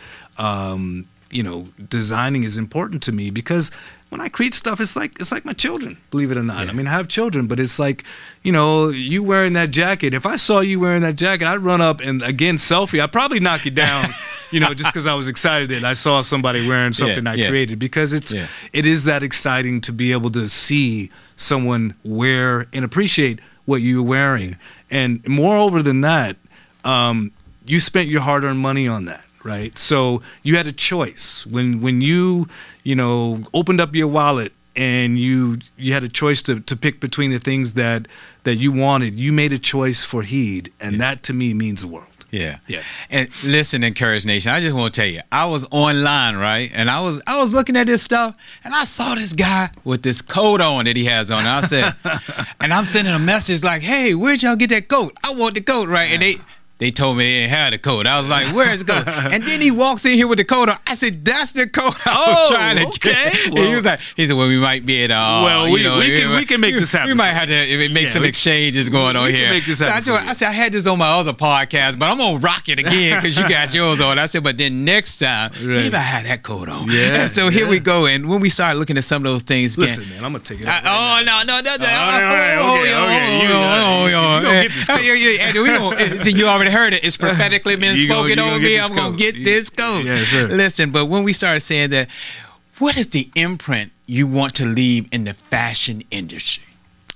um, you know, designing is important to me, because when I create stuff, it's like it's like my children, believe it or not. Yeah. I mean, I have children, but it's like, you know, you wearing that jacket. If I saw you wearing that jacket, I'd run up and again selfie. I'd probably knock you down, you know, just because I was excited that I saw somebody wearing something yeah, I yeah. created. Because it's yeah. it is that exciting to be able to see someone wear and appreciate what you're wearing, and moreover than that, um, you spent your hard-earned money on that. Right, so you had a choice when when you you know opened up your wallet and you you had a choice to, to pick between the things that that you wanted. You made a choice for Heed, and yeah. that to me means the world. Yeah, yeah. And listen, Encourage Nation, I just want to tell you, I was online, right, and I was I was looking at this stuff, and I saw this guy with this coat on that he has on. And I said, and I'm sending a message like, "Hey, where'd y'all get that coat? I want the coat, right?" And they. They told me they didn't have the coat. I was like, where's the coat? And then he walks in here with the coat on. I said, that's the coat I was oh, trying to okay. get. Well, he was like, he said, well, we might be at, uh, well, you we, know, we, can, we can make this happen. We might have to make yeah, some we, exchanges going we, on we here. Can make this happen So I, told, I said, I had this on my other podcast, but I'm going to rock it again because you got yours on. I said, but then next time, right. maybe I had that coat on. Yeah, and so yeah. here we go. And when we start looking at some of those things again. Listen, man, I'm going to take it I, out right Oh, now. no, no, no. no. All right, all right, okay, okay. You, uh, you, you gonna get this coat. You, you, and we gonna, you already heard it. It's prophetically been You spoken gonna, over me. I'm going to get You, this coat. Yes, sir. Listen, but when we started saying that, what is the imprint you want to leave in the fashion industry?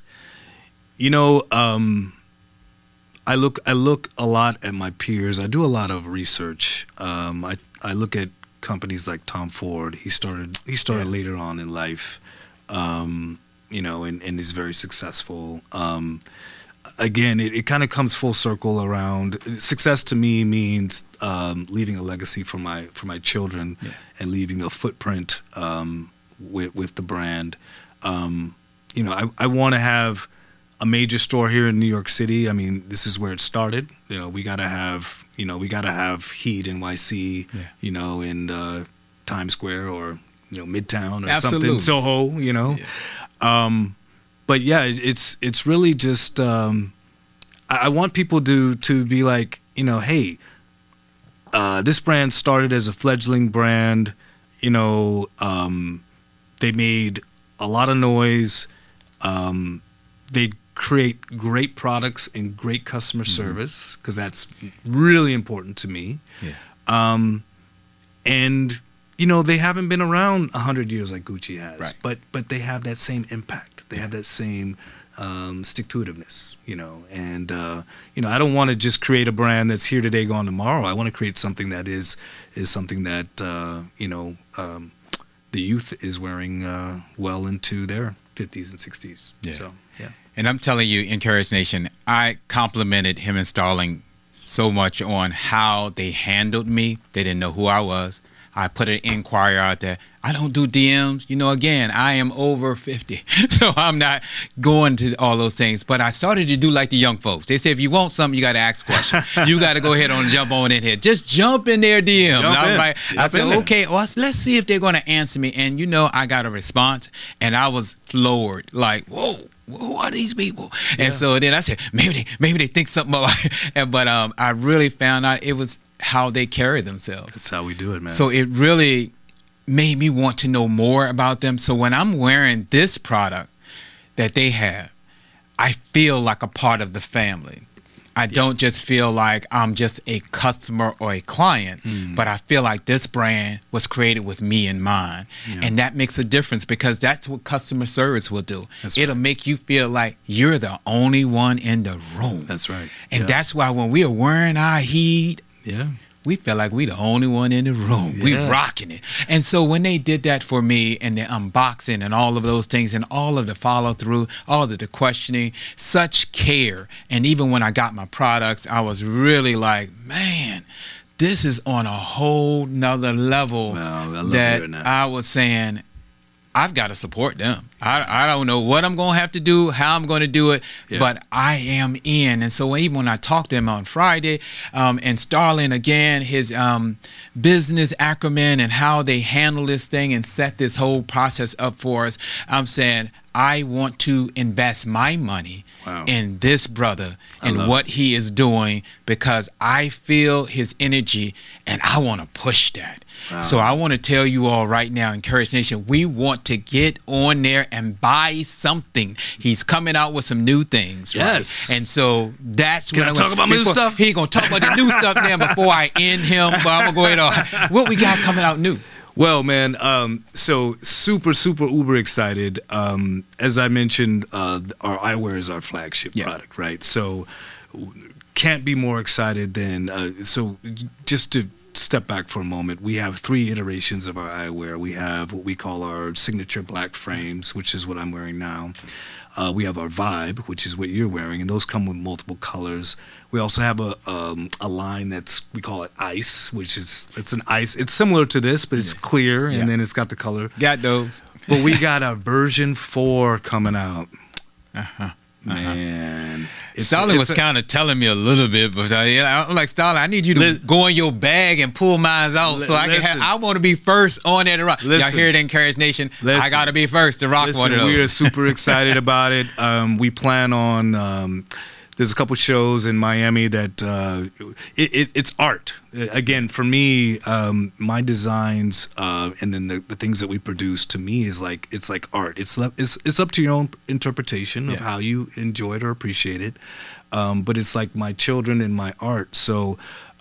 You know, um, I look I look a lot at my peers. I do a lot of research. Um, I I look at companies like Tom Ford. He started he started yeah. later on in life, um, you know, and, and is very successful. Um, again, it, it kind of comes full circle around success. To me means um, leaving a legacy for my for my children yeah. and leaving a footprint um, with with the brand. Um, you know, I I want to have a major store here in New York City. I mean, this is where it started. You know, we gotta have, you know, we gotta have Heed N Y C, yeah. you know, in uh, Times Square or, you know, Midtown or Absolutely. something, Soho, you know. Yeah. Um, but yeah, it's it's really just um, I, I want people to to be like, you know, hey, uh, this brand started as a fledgling brand. You know, um, they made a lot of noise. Um, they create great products and great customer mm-hmm. service, because that's really important to me. Yeah. Um, and you know, they haven't been around a hundred years like Gucci has, right. but but they have that same impact. They have that same um, stick-to-itiveness, you know. And uh, you know, I don't want to just create a brand that's here today, gone tomorrow. I want to create something that is is something that uh, you know um, the youth is wearing uh, well into their fifties and sixties. Yeah. So yeah. And I'm telling you, Encourage Nation, I complimented him installing so much on how they handled me. They didn't know who I was. I put an inquiry out there. I don't do D Ms. You know, again, I am over fifty, so I'm not going to all those things. But I started to do like the young folks. They say, if you want something, you got to ask questions. You got to go ahead and jump on in here. Just jump in their D Ms. And I was in. like, jump I said, in okay, well, let's see if they're going to answer me. And, you know, I got a response, and I was floored. Like, whoa. Who are these people? Yeah. And so then I said, maybe they maybe they think something about it. But um, I really found out it was how they carry themselves. That's how we do it, man. So it really made me want to know more about them. So when I'm wearing this product, that they have, I feel like a part of the family. I yeah. don't just feel like I'm just a customer or a client, mm. but I feel like this brand was created with me in mind. Yeah. And that makes a difference because that's what customer service will do. That's It'll right. make you feel like you're the only one in the room. That's right. And yeah. that's why when we are wearing our heat, yeah. we feel like we the only one in the room. Yeah. We rocking it. And so when they did that for me and the unboxing and all of those things and all of the follow through, all of the questioning, such care. And even when I got my products, I was really like, man, this is on a whole nother level well, I that, that I was saying, I've got to support them. I, I don't know what I'm going to have to do, how I'm going to do it, yeah. but I am in. And so even when I talked to him on Friday, um, and Starling, again, his um, business acumen and how they handle this thing and set this whole process up for us, I'm saying, I want to invest my money wow. in this brother and what he is doing because I feel his energy and I want to push that. Wow. So I want to tell you all right now, Encourage Nation, we want to get on there and buy something. He's coming out with some new things. Yes. Right? And so that's Can what I I'm talk about new stuff? He going to talk about the new stuff now before I end him. But I'm going to go ahead on. What we got coming out new? Well, man, um, so super, super, uber excited. Um, as I mentioned, uh, our eyewear is our flagship yeah. product, right? So can't be more excited than, uh, so just to step back for a moment, we have three iterations of our eyewear. We have what we call our signature black frames, which is what I'm wearing now. Uh, we have our Vibe, which is what you're wearing, and those come with multiple colors. We also have a um, a line that's, we call it Ice, which is, it's an ice. It's similar to this, but it's clear, and yeah. then it's got the color. Got those. But we got a version four coming out. Uh-huh. Man. Uh-huh. Stalin was kind of telling me a little bit, but I, you know, I'm like, Stalin, I need you to Listen, go in your bag and pull mine out so I can have, I want to be first on there to rock. Listen, Y'all hear it in Encourage Nation? Listen, I got to be first to rock listen, one of those. We are super excited about it. Um, we plan on, um, there's a couple shows in Miami that uh, it, it, it's art. Again, for me, um, my designs uh, and then the, the things that we produce, to me, is like, it's like art. It's it's, it's up to your own interpretation of yeah. how you enjoy it or appreciate it. Um, but it's like my children and my art. So,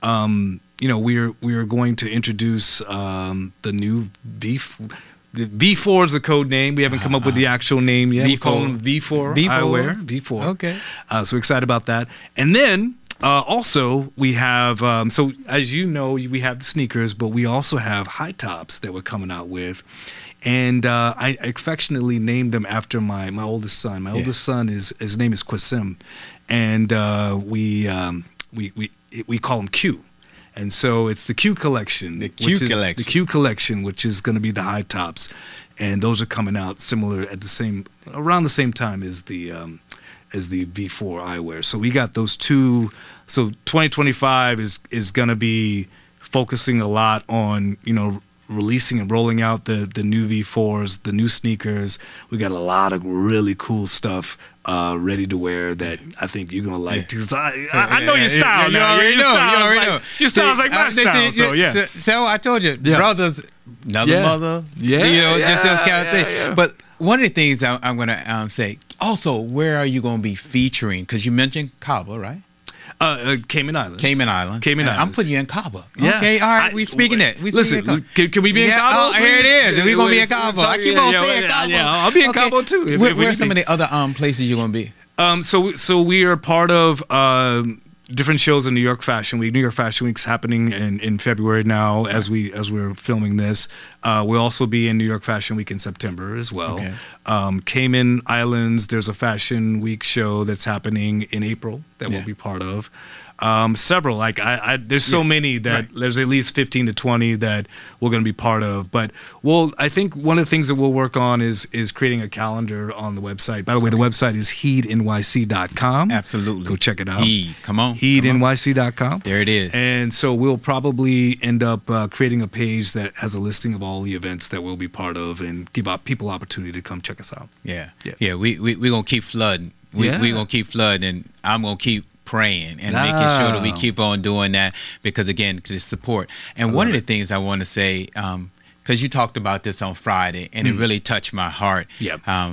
um, you know, we're we're going to introduce um, the new beef. The V four is the code name. We haven't come up with the actual name yet. V four. We call them V four eyewear. V four. Okay. Uh, so excited about that. And then uh, also we have, um, so as you know, we have the sneakers, but we also have high tops that we're coming out with. And uh, I affectionately named them after my, my oldest son. My yeah. oldest son, is his name is Kwasim. And uh, we, um, we, we, we call him Q. And so it's the Q collection. The Q which collection. Is the Q collection, which is going to be the high tops, and those are coming out similar at the same around the same time as the um, as the V four eyewear. So we got those two. So twenty twenty-five is is going to be focusing a lot on, you know, releasing and rolling out the the new V fours, the new sneakers. We got a lot of really cool stuff Uh, ready to wear that I think you're gonna like. Because I, I, I know your style you, now. You already your know. You already like, know. Your style's like my See, style. see, So yeah. So, so I told you, yeah. brothers, another yeah. mother. Yeah. You know, yeah, just this kind of yeah, thing. Yeah. But one of the things I, I'm gonna um, say. Also, where are you gonna be featuring? Because you mentioned Cabo, right? Uh, uh, Cayman Islands. Cayman Islands. Cayman Islands. I'm putting you in Cabo. Yeah. Okay, all right. I, we speaking wait, that. We listen, speaking can, can we be in yeah, Cabo? Oh, here it is. We're going to be in Cabo. I keep yeah, on yeah, saying yeah, Cabo. Yeah, I'll be in okay. Cabo too. If, where if where are some of the other um, places you're going to be? Um, so, so we are part of um, different shows in New York Fashion Week. New York Fashion Week's happening in, in February now, right. as we as we're filming this. Uh, we'll also be in New York Fashion Week in September as well. Okay. Um, Cayman Islands, there's a Fashion Week show that's happening in April that yeah. we'll be part of. Um, several, like I, I there's so yeah, many that right. there's at least fifteen to twenty that we're going to be part of. But we'll, I think one of the things that we'll work on is is creating a calendar on the website. By the way, the website is heed N Y C dot com. Absolutely. Go check it out. Heed, come on. heed N Y C dot com. There it is. And so we'll probably end up uh, creating a page that has a listing of all the events that we'll be part of and give out people opportunity to come check us out. Yeah. Yeah. Yeah, we, we, we're going to keep flooding. We're yeah. we going to keep flooding, and I'm going to keep praying and ah. making sure that we keep on doing that because, again, to support. And one of the things I want to say, um, because you talked about this on Friday, and mm. it really touched my heart. Yep. Um,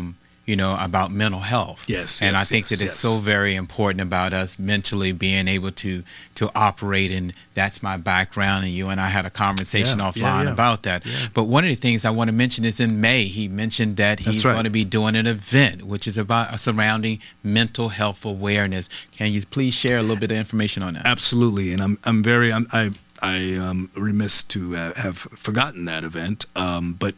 you know, about mental health. Yes, and yes, I think yes, that it's yes. so very important about us mentally being able to to operate, and that's my background. And you and I had a conversation Yeah, offline yeah, yeah. about that. Yeah. But one of the things I want to mention is in May, he mentioned that he's That's right. going to be doing an event which is about uh, surrounding mental health awareness. Can you please share a little bit of information on that? Absolutely, and I'm I'm very I'm, I I am remiss to uh, have forgotten that event, um, but.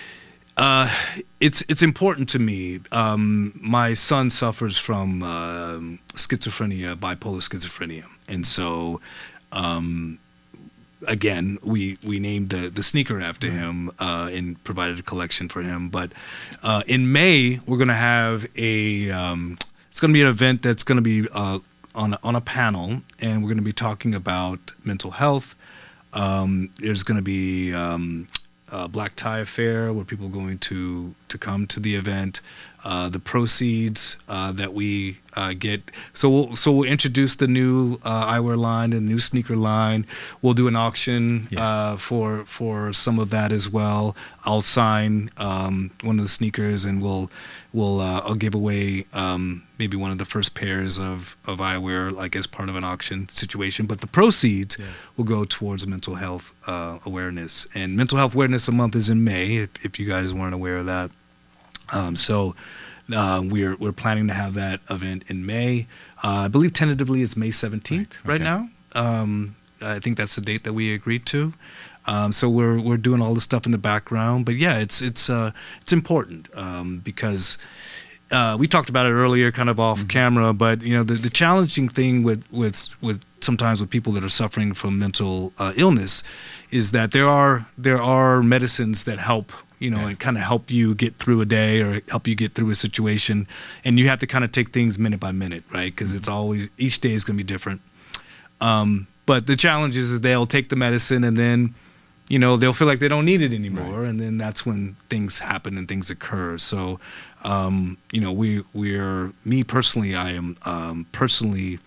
Uh, it's it's important to me. Um, my son suffers from uh, schizophrenia, bipolar schizophrenia, and so um, again, we we named the the sneaker after him uh, and provided a collection for him. But uh, in May, we're going to have a um, it's going to be an event that's going to be uh, on a, on a panel, and we're going to be talking about mental health. Um, there's going to be um, a black tie affair where people are going to to come to the event. Uh, the proceeds uh, that we uh, get, so we'll so we'll introduce the new uh, eyewear line, the new sneaker line. We'll do an auction Yeah. uh, for for some of that as well. I'll sign um, one of the sneakers, and we'll we'll uh, I'll give away um, maybe one of the first pairs of of eyewear, like as part of an auction situation. But the proceeds Yeah. will go towards mental health uh, awareness, and Mental Health Awareness Month is in May. If, if you guys weren't aware of that. Um, so uh, we're we're planning to have that event in May. Uh, I believe tentatively it's May seventeenth right, Okay. now. Um, I think that's the date that we agreed to. Um, so we're we're doing all the stuff in the background, but yeah, it's it's uh, it's important um, because uh, we talked about it earlier, kind of off Mm-hmm. camera. But you know, the, the challenging thing with with with sometimes with people that are suffering from mental uh, illness is that there are there are medicines that help. You know, Yeah. and kind of help you get through a day or help you get through a situation. And you have to kind of take things minute by minute, right? Because it's always, each day is going to be different. Um, but the challenge is that they'll take the medicine and then, you know, they'll feel like they don't need it anymore. Right. And then that's when things happen and things occur. So, um, you know, we, we're, me personally, I am um, personally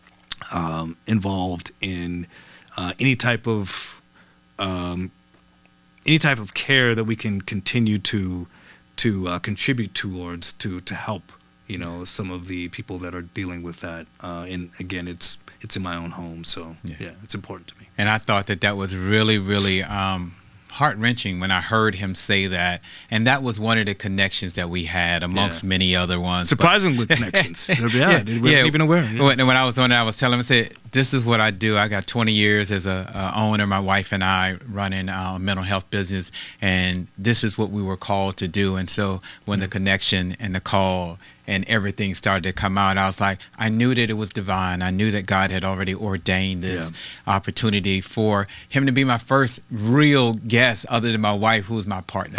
um, involved in uh, any type of, um, any type of care that we can continue to to uh, contribute towards to to help, you know, some of the people that are dealing with that. Uh, and again, it's it's in my own home, so Yeah. yeah, it's important to me. And I thought that that was really, really um, heart-wrenching when I heard him say that. And that was one of the connections that we had amongst Yeah. many other ones. But- Surprising with connections. yeah, I wasn't even aware. Yeah. When, when I was on it, I was telling him, I said, this is what I do. I got twenty years as a, a owner. My wife and I running a mental health business, and this is what we were called to do. And so when the connection and the call and everything started to come out, I was like, I knew that it was divine. I knew that God had already ordained this Yeah. opportunity for him to be my first real guest other than my wife, who was my partner.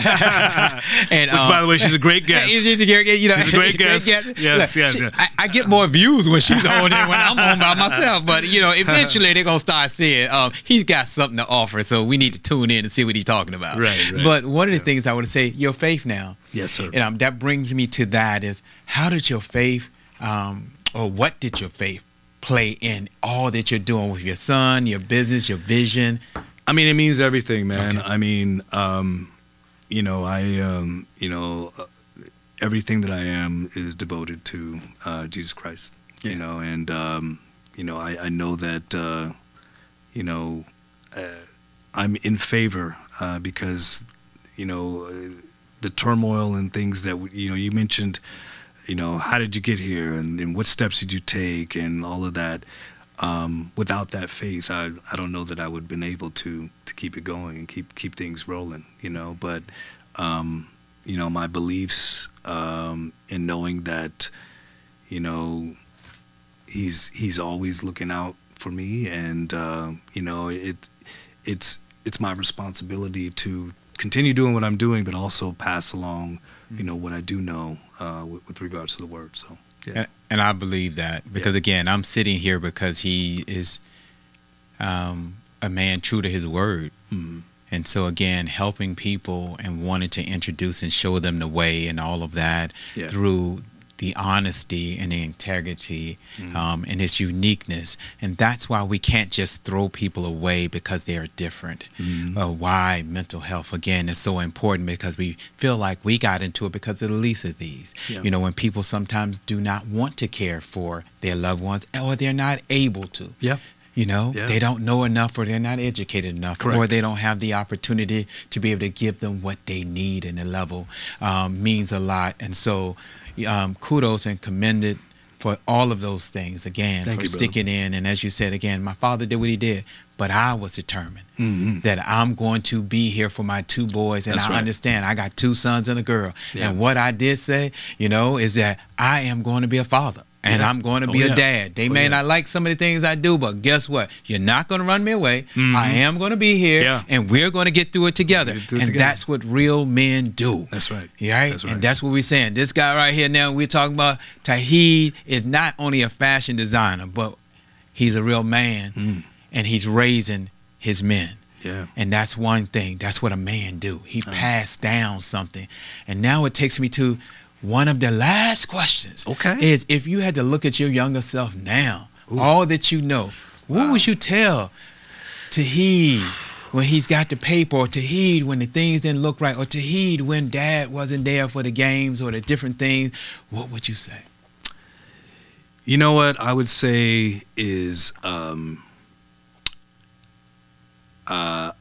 and, Which, um, by the way, she's a great guest. She's a great, you know, She's a great guest. Yes, Look, yes, she- yes. I, I get more views when she's on than when I'm on by myself. But you know, eventually they're gonna start saying, um, he's got something to offer, so we need to tune in and see what he's talking about. Right, right. But one of the things I would say, your faith now. Yes, sir. And um, that brings me to that is, how did your faith, um, or what did your faith play in all that you're doing with your son, your business, your vision? I mean, it means everything, man. Okay. I mean, um, you know, I, um, you know, uh, everything that I am is devoted to uh, Jesus Christ. Yeah. You know, and um, you know, I, I know that, uh, you know, uh, I'm in favor uh, because, you know, uh, the turmoil and things that you know you mentioned. You know, how did you get here, and, and what steps did you take, and all of that. Um, without that faith, I I don't know that I would have been able to to keep it going and keep keep things rolling. You know, but um, you know, my beliefs um, in knowing that, you know, he's he's always looking out for me, and uh, you know, it it's it's my responsibility to continue doing what I'm doing, but also pass along, you know, what I do know uh, with, with regards to the word. So. Yeah. And, and I believe that because, Yeah. again, I'm sitting here because he is um, a man true to his word. Mhm. And so, again, helping people and wanting to introduce and show them the way and all of that Yeah. through the honesty and the integrity Mm. um, and its uniqueness. And that's why we can't just throw people away because they are different. Mm. Uh, why mental health, again, is so important, because we feel like we got into it because of the least of these. Yeah. You know, when people sometimes do not want to care for their loved ones, or they're not able to. Yeah. You know, Yeah. they don't know enough, or they're not educated enough, Correct. or they don't have the opportunity to be able to give them what they need, and the level um, means a lot. And so um, kudos and commended for all of those things, again, Thank for you, brother. sticking in. And as you said, again, my father did what he did, but I was determined Mhm. that I'm going to be here for my two boys. And That's I right. understand I got two sons and a girl. Yeah. And what I did say, you know, is that I am going to be a father. And Yeah. I'm going to Oh, be yeah. a dad. They Oh, may yeah. not like some of the things I do, but guess what? You're not going to run me away. Mhm. I am going to be here, Yeah. and we're going to get through it together. Get through it and together. that's what real men do. That's right. Yeah, right? That's right. And that's what we're saying. This guy right here now, we're talking about Tahid, is not only a fashion designer, but he's a real man, Mm. and he's raising his men. Yeah. And that's one thing. That's what a man do. He passed down something. And now it takes me to one of the last questions. Okay. Is if you had to look at your younger self now, Ooh. all that you know, what Wow. would you tell Tahid when he's got the paper, or Tahid when the things didn't look right, or Tahid when dad wasn't there for the games or the different things? What would you say? You know what I would say is, um, uh,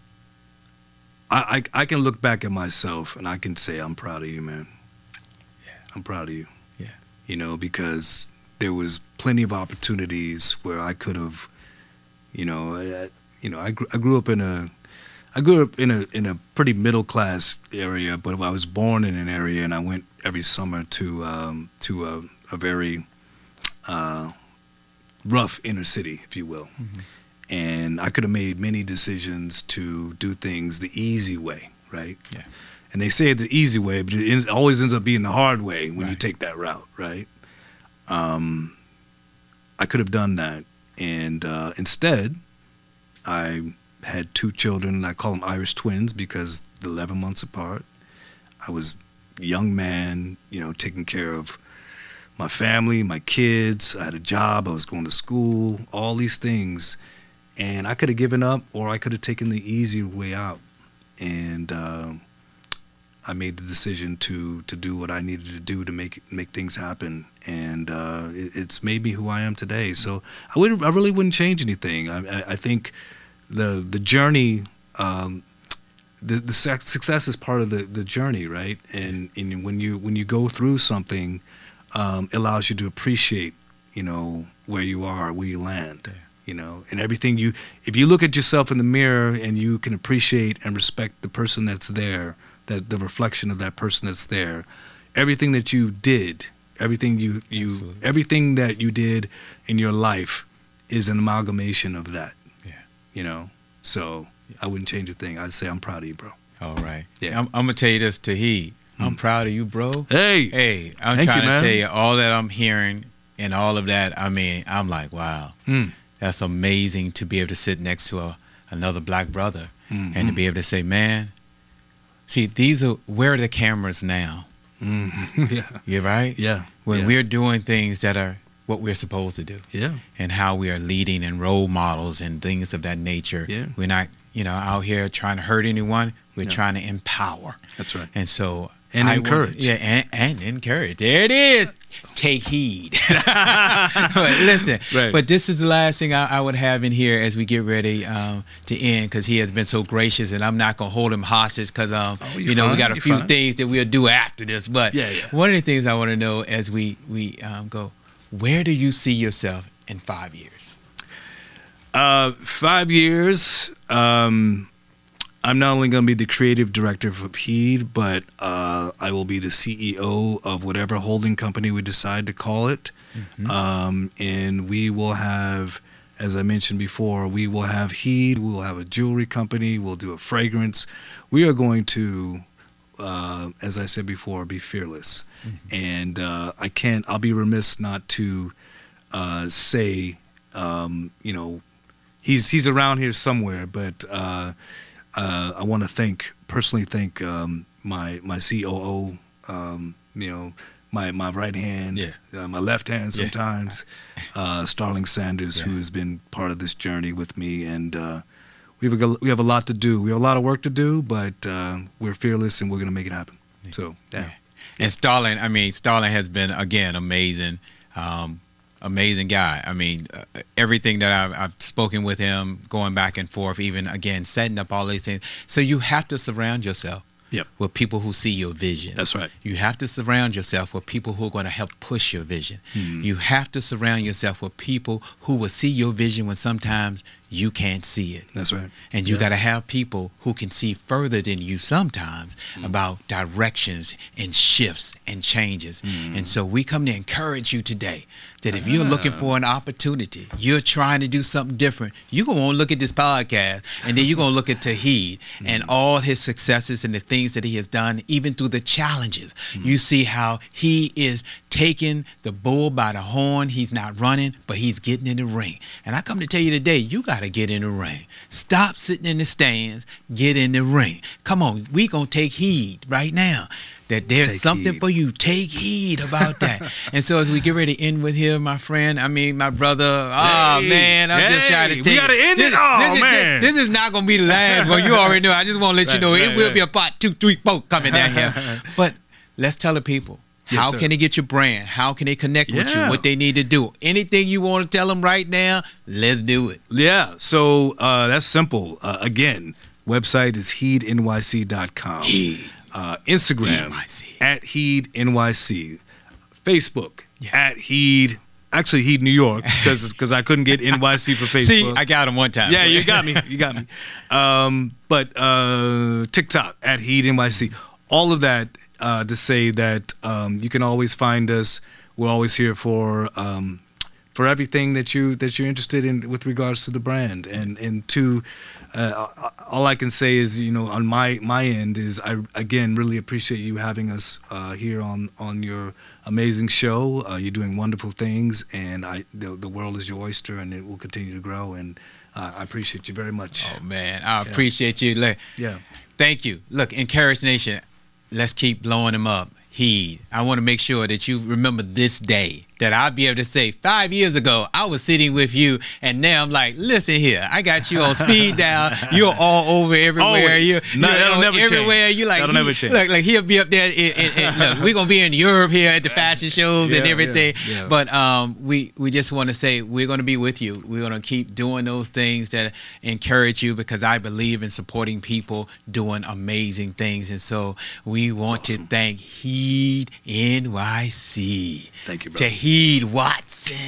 I, I I can look back at myself and I can say I'm proud of you, man. Yeah. I'm proud of you. Yeah. You know, because there was plenty of opportunities where I could have, you know, I, you know, I grew, I grew up in a, I grew up in a in a pretty middle class area, but I was born in an area, and I went every summer to um, to a, a very uh, rough inner city, if you will. Mm-hmm. And I could have made many decisions to do things the easy way, right? Yeah. And they say the easy way, but it ends- always ends up being the hard way when you Right. take that route, right? Um, I could have done that, and uh, instead, I had two children. I call them Irish twins because they're eleven months apart. I was a young man, you know, taking care of my family, my kids. I had a job. I was going to school. All these things. And I could have given up, or I could have taken the easy way out. And uh, I made the decision to to do what I needed to do to make make things happen. And uh, it, it's made me who I am today. So I would I really wouldn't change anything. I, I, I think the the journey, um, the the suc- success is part of the, the journey, right? And and when you when you go through something, um, it allows you to appreciate, you know, where you are, where you land. Yeah. You know, and everything you, if you look at yourself in the mirror and you can appreciate and respect the person that's there, that the reflection of that person that's there, everything that you did, everything you, you Absolutely. everything that you did in your life is an amalgamation of that. Yeah. You know, so I wouldn't change a thing. I'd say I'm proud of you, bro. All right. Yeah. I'm, I'm going to tell you this, Tahid. I'm Mm. proud of you, bro. Hey, Hey, I'm Thank trying you, to man. tell you all that I'm hearing and all of that. I mean, I'm like, wow, Mm. that's amazing to be able to sit next to a, another black brother Mhm. and to be able to say, man, see, these are, where are the cameras now? Mm. yeah, You're right? yeah. When yeah. we're doing things that are what we're supposed to do, yeah, and how we are leading and role models and things of that nature. Yeah. We're not, you know, out here trying to hurt anyone. We're Yeah. trying to empower. that's right. And so And I want- encourage. yeah, and, and encourage. There it is. Take heed. But listen, Right. but this is the last thing I, I would have in here as we get ready um, to end, because he has been so gracious, and I'm not going to hold him hostage because, um, Oh, you're you know, we fine, got a you're few fine. things that we'll do after this. But Yeah, yeah. one of the things I want to know as we, we um, go, where do you see yourself in five years? Uh, five years. Um, I'm not only going to be the creative director of Heed, but uh, I will be the C E O of whatever holding company we decide to call it. Mm-hmm. Um, and we will have, as I mentioned before, we will have Heed. We will have a jewelry company. We'll do a fragrance. We are going to, uh, as I said before, be fearless. Mm-hmm. And uh, I can't. I'll be remiss not to uh, say, um, you know, he's he's around here somewhere, but. Uh, Uh, I want to thank personally thank um, my my C O O, um, you know, my, my right hand, Yeah. uh, my left hand sometimes, Yeah. uh, Starling Sanders, Yeah. who has been part of this journey with me. And uh, we have, a, we have a lot to do. We have a lot of work to do, but uh, we're fearless and we're going to make it happen. So, yeah. Yeah. And Starling, I mean, Starling has been, again, amazing. Um, amazing guy. I mean, uh, everything that I've, I've spoken with him, going back and forth, even, again, setting up all these things. So you have to surround yourself Yep. with people who see your vision. That's right. You have to surround yourself with people who are going to help push your vision. Mm-hmm. You have to surround yourself with people who will see your vision when sometimes you can't see it. That's right. And you Yeah. got to have people who can see further than you sometimes Mm-hmm. about directions and shifts and changes. Mm-hmm. And so we come to encourage you today that if you're looking for an opportunity, you're trying to do something different, you're going to look at this podcast, and then you're going to look at Tauheed Mm-hmm. and all his successes and the things that he has done, even through the challenges. You see how he is taking the bull by the horn. He's not running, but he's getting in the ring. And I come to tell you today, you got to get in the ring. Stop sitting in the stands. Get in the ring. Come on, we going to take heed right now that there's Take something heed. for you. Take heed about that. And so as we get ready to end with here, my friend, I mean, my brother, oh, Hey, man, I'm just hey, trying to we tell you. gotta end it? This- Oh, this is- man. This, this is not going to be the last one. You already know. I just want to let you Right, know right, it will right. be a part two, three, four coming down here. But let's tell the people. Yes, How sir. can they get your brand? How can they connect with you? Yeah. What they need to do? Anything you want to tell them right now, let's do it. Yeah, so uh, that's simple. Uh, again, website is heed N Y C dot com. Heed. Uh, Instagram N Y C. at Heed N Y C. Facebook Yeah. at Heed. Actually, Heed New York because because I couldn't get N Y C for Facebook. See, I got him one time. Yeah, you got me. You got me. Um, but uh, TikTok at Heed N Y C. All of that uh, to say that um, you can always find us. We're always here for um, for everything that you that you're interested in with regards to the brand. And and to uh, all I can say is, you know, on my my end is I again really appreciate you having us uh, here on on your amazing show. Uh, you're doing wonderful things, and I the, the world is your oyster, and it will continue to grow. And uh, I appreciate you very much. Oh, man, I appreciate you. Look, Yeah. Thank you. Look, Encourage Nation, let's keep blowing them up. Heed. I want to make sure that you remember this day, that I'll be able to say five years ago, I was sitting with you, and now I'm like, listen here, I got you on speed dial. You're all over everywhere. Always. You're, No, you're that'll on never everywhere. change. You like, That'll he, never change. Look, like he'll be up there. In, in, in, look, we're gonna be in Europe here at the fashion shows and Yeah, everything. yeah, yeah. But um, we we just want to say we're gonna be with you. We're gonna keep doing those things that encourage you, because I believe in supporting people doing amazing things. And so we want to awesome. thank Heed N Y C. Thank you, brother. Tauheed Watson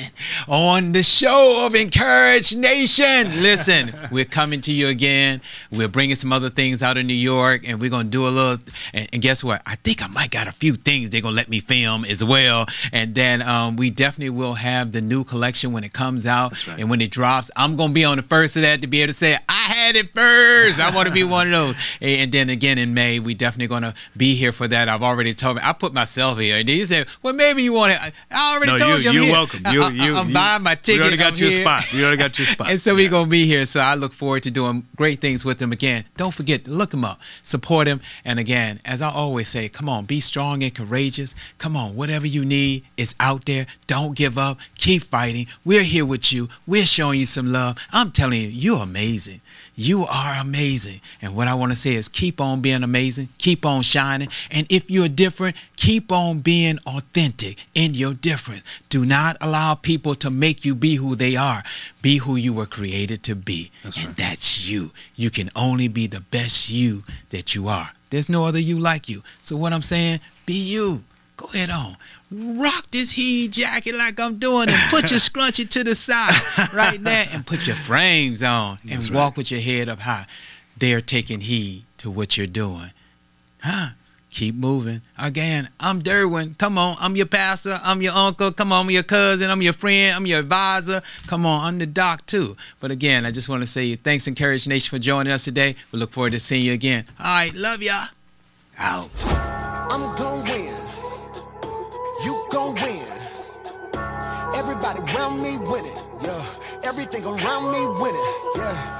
on the show of Encourage Nation. Listen, we're coming to you again. We're bringing some other things out of New York, and we're going to do a little, and, and guess what? I think I might got a few things they're going to let me film as well. And then um, we definitely will have the new collection when it comes out. That's right. And when it drops, I'm going to be on the first of that to be able to say, I had it first. I want to be one of those. And, and then again in May, we definitely going to be here for that. I've already told me, I put myself here. And then you said, well, maybe you want to, I already No, told you, you I'm you're here. welcome. You, I, you, I'm you, buying my ticket. We already got I'm your here. spot. We already got your spot. And so we're Yeah. going to be here. So I look forward to doing great things with them again. Don't forget to look them up, support them. And again, as I always say, come on, be strong and courageous. Come on, whatever you need is out there. Don't give up. Keep fighting. We're here with you. We're showing you some love. I'm telling you, you're amazing. You are amazing. And what I want to say is keep on being amazing. Keep on shining. And if you're different, keep on being authentic in your difference. Do not allow people to make you be who they are. Be who you were created to be. That's and right. that's you. You can only be the best you that you are. There's no other you like you. So what I'm saying, be you. Go ahead on. Rock this heat jacket like I'm doing, and put your scrunchie to the side right there, and put your frames on, and That's walk right. with your head up high. They're taking heed to what you're doing. Huh? Keep moving. Again, I'm Derwin. Come on, I'm your pastor. I'm your uncle. Come on, I'm your cousin. I'm your friend. I'm your advisor. Come on, I'm the doc too. But again, I just want to say thanks, Encourage Nation, for joining us today. We look forward to seeing you again. All right, love ya. Out. I'm gon' win. You gon' win. Everybody around me winning. Yeah. Everything around me winning. Yeah.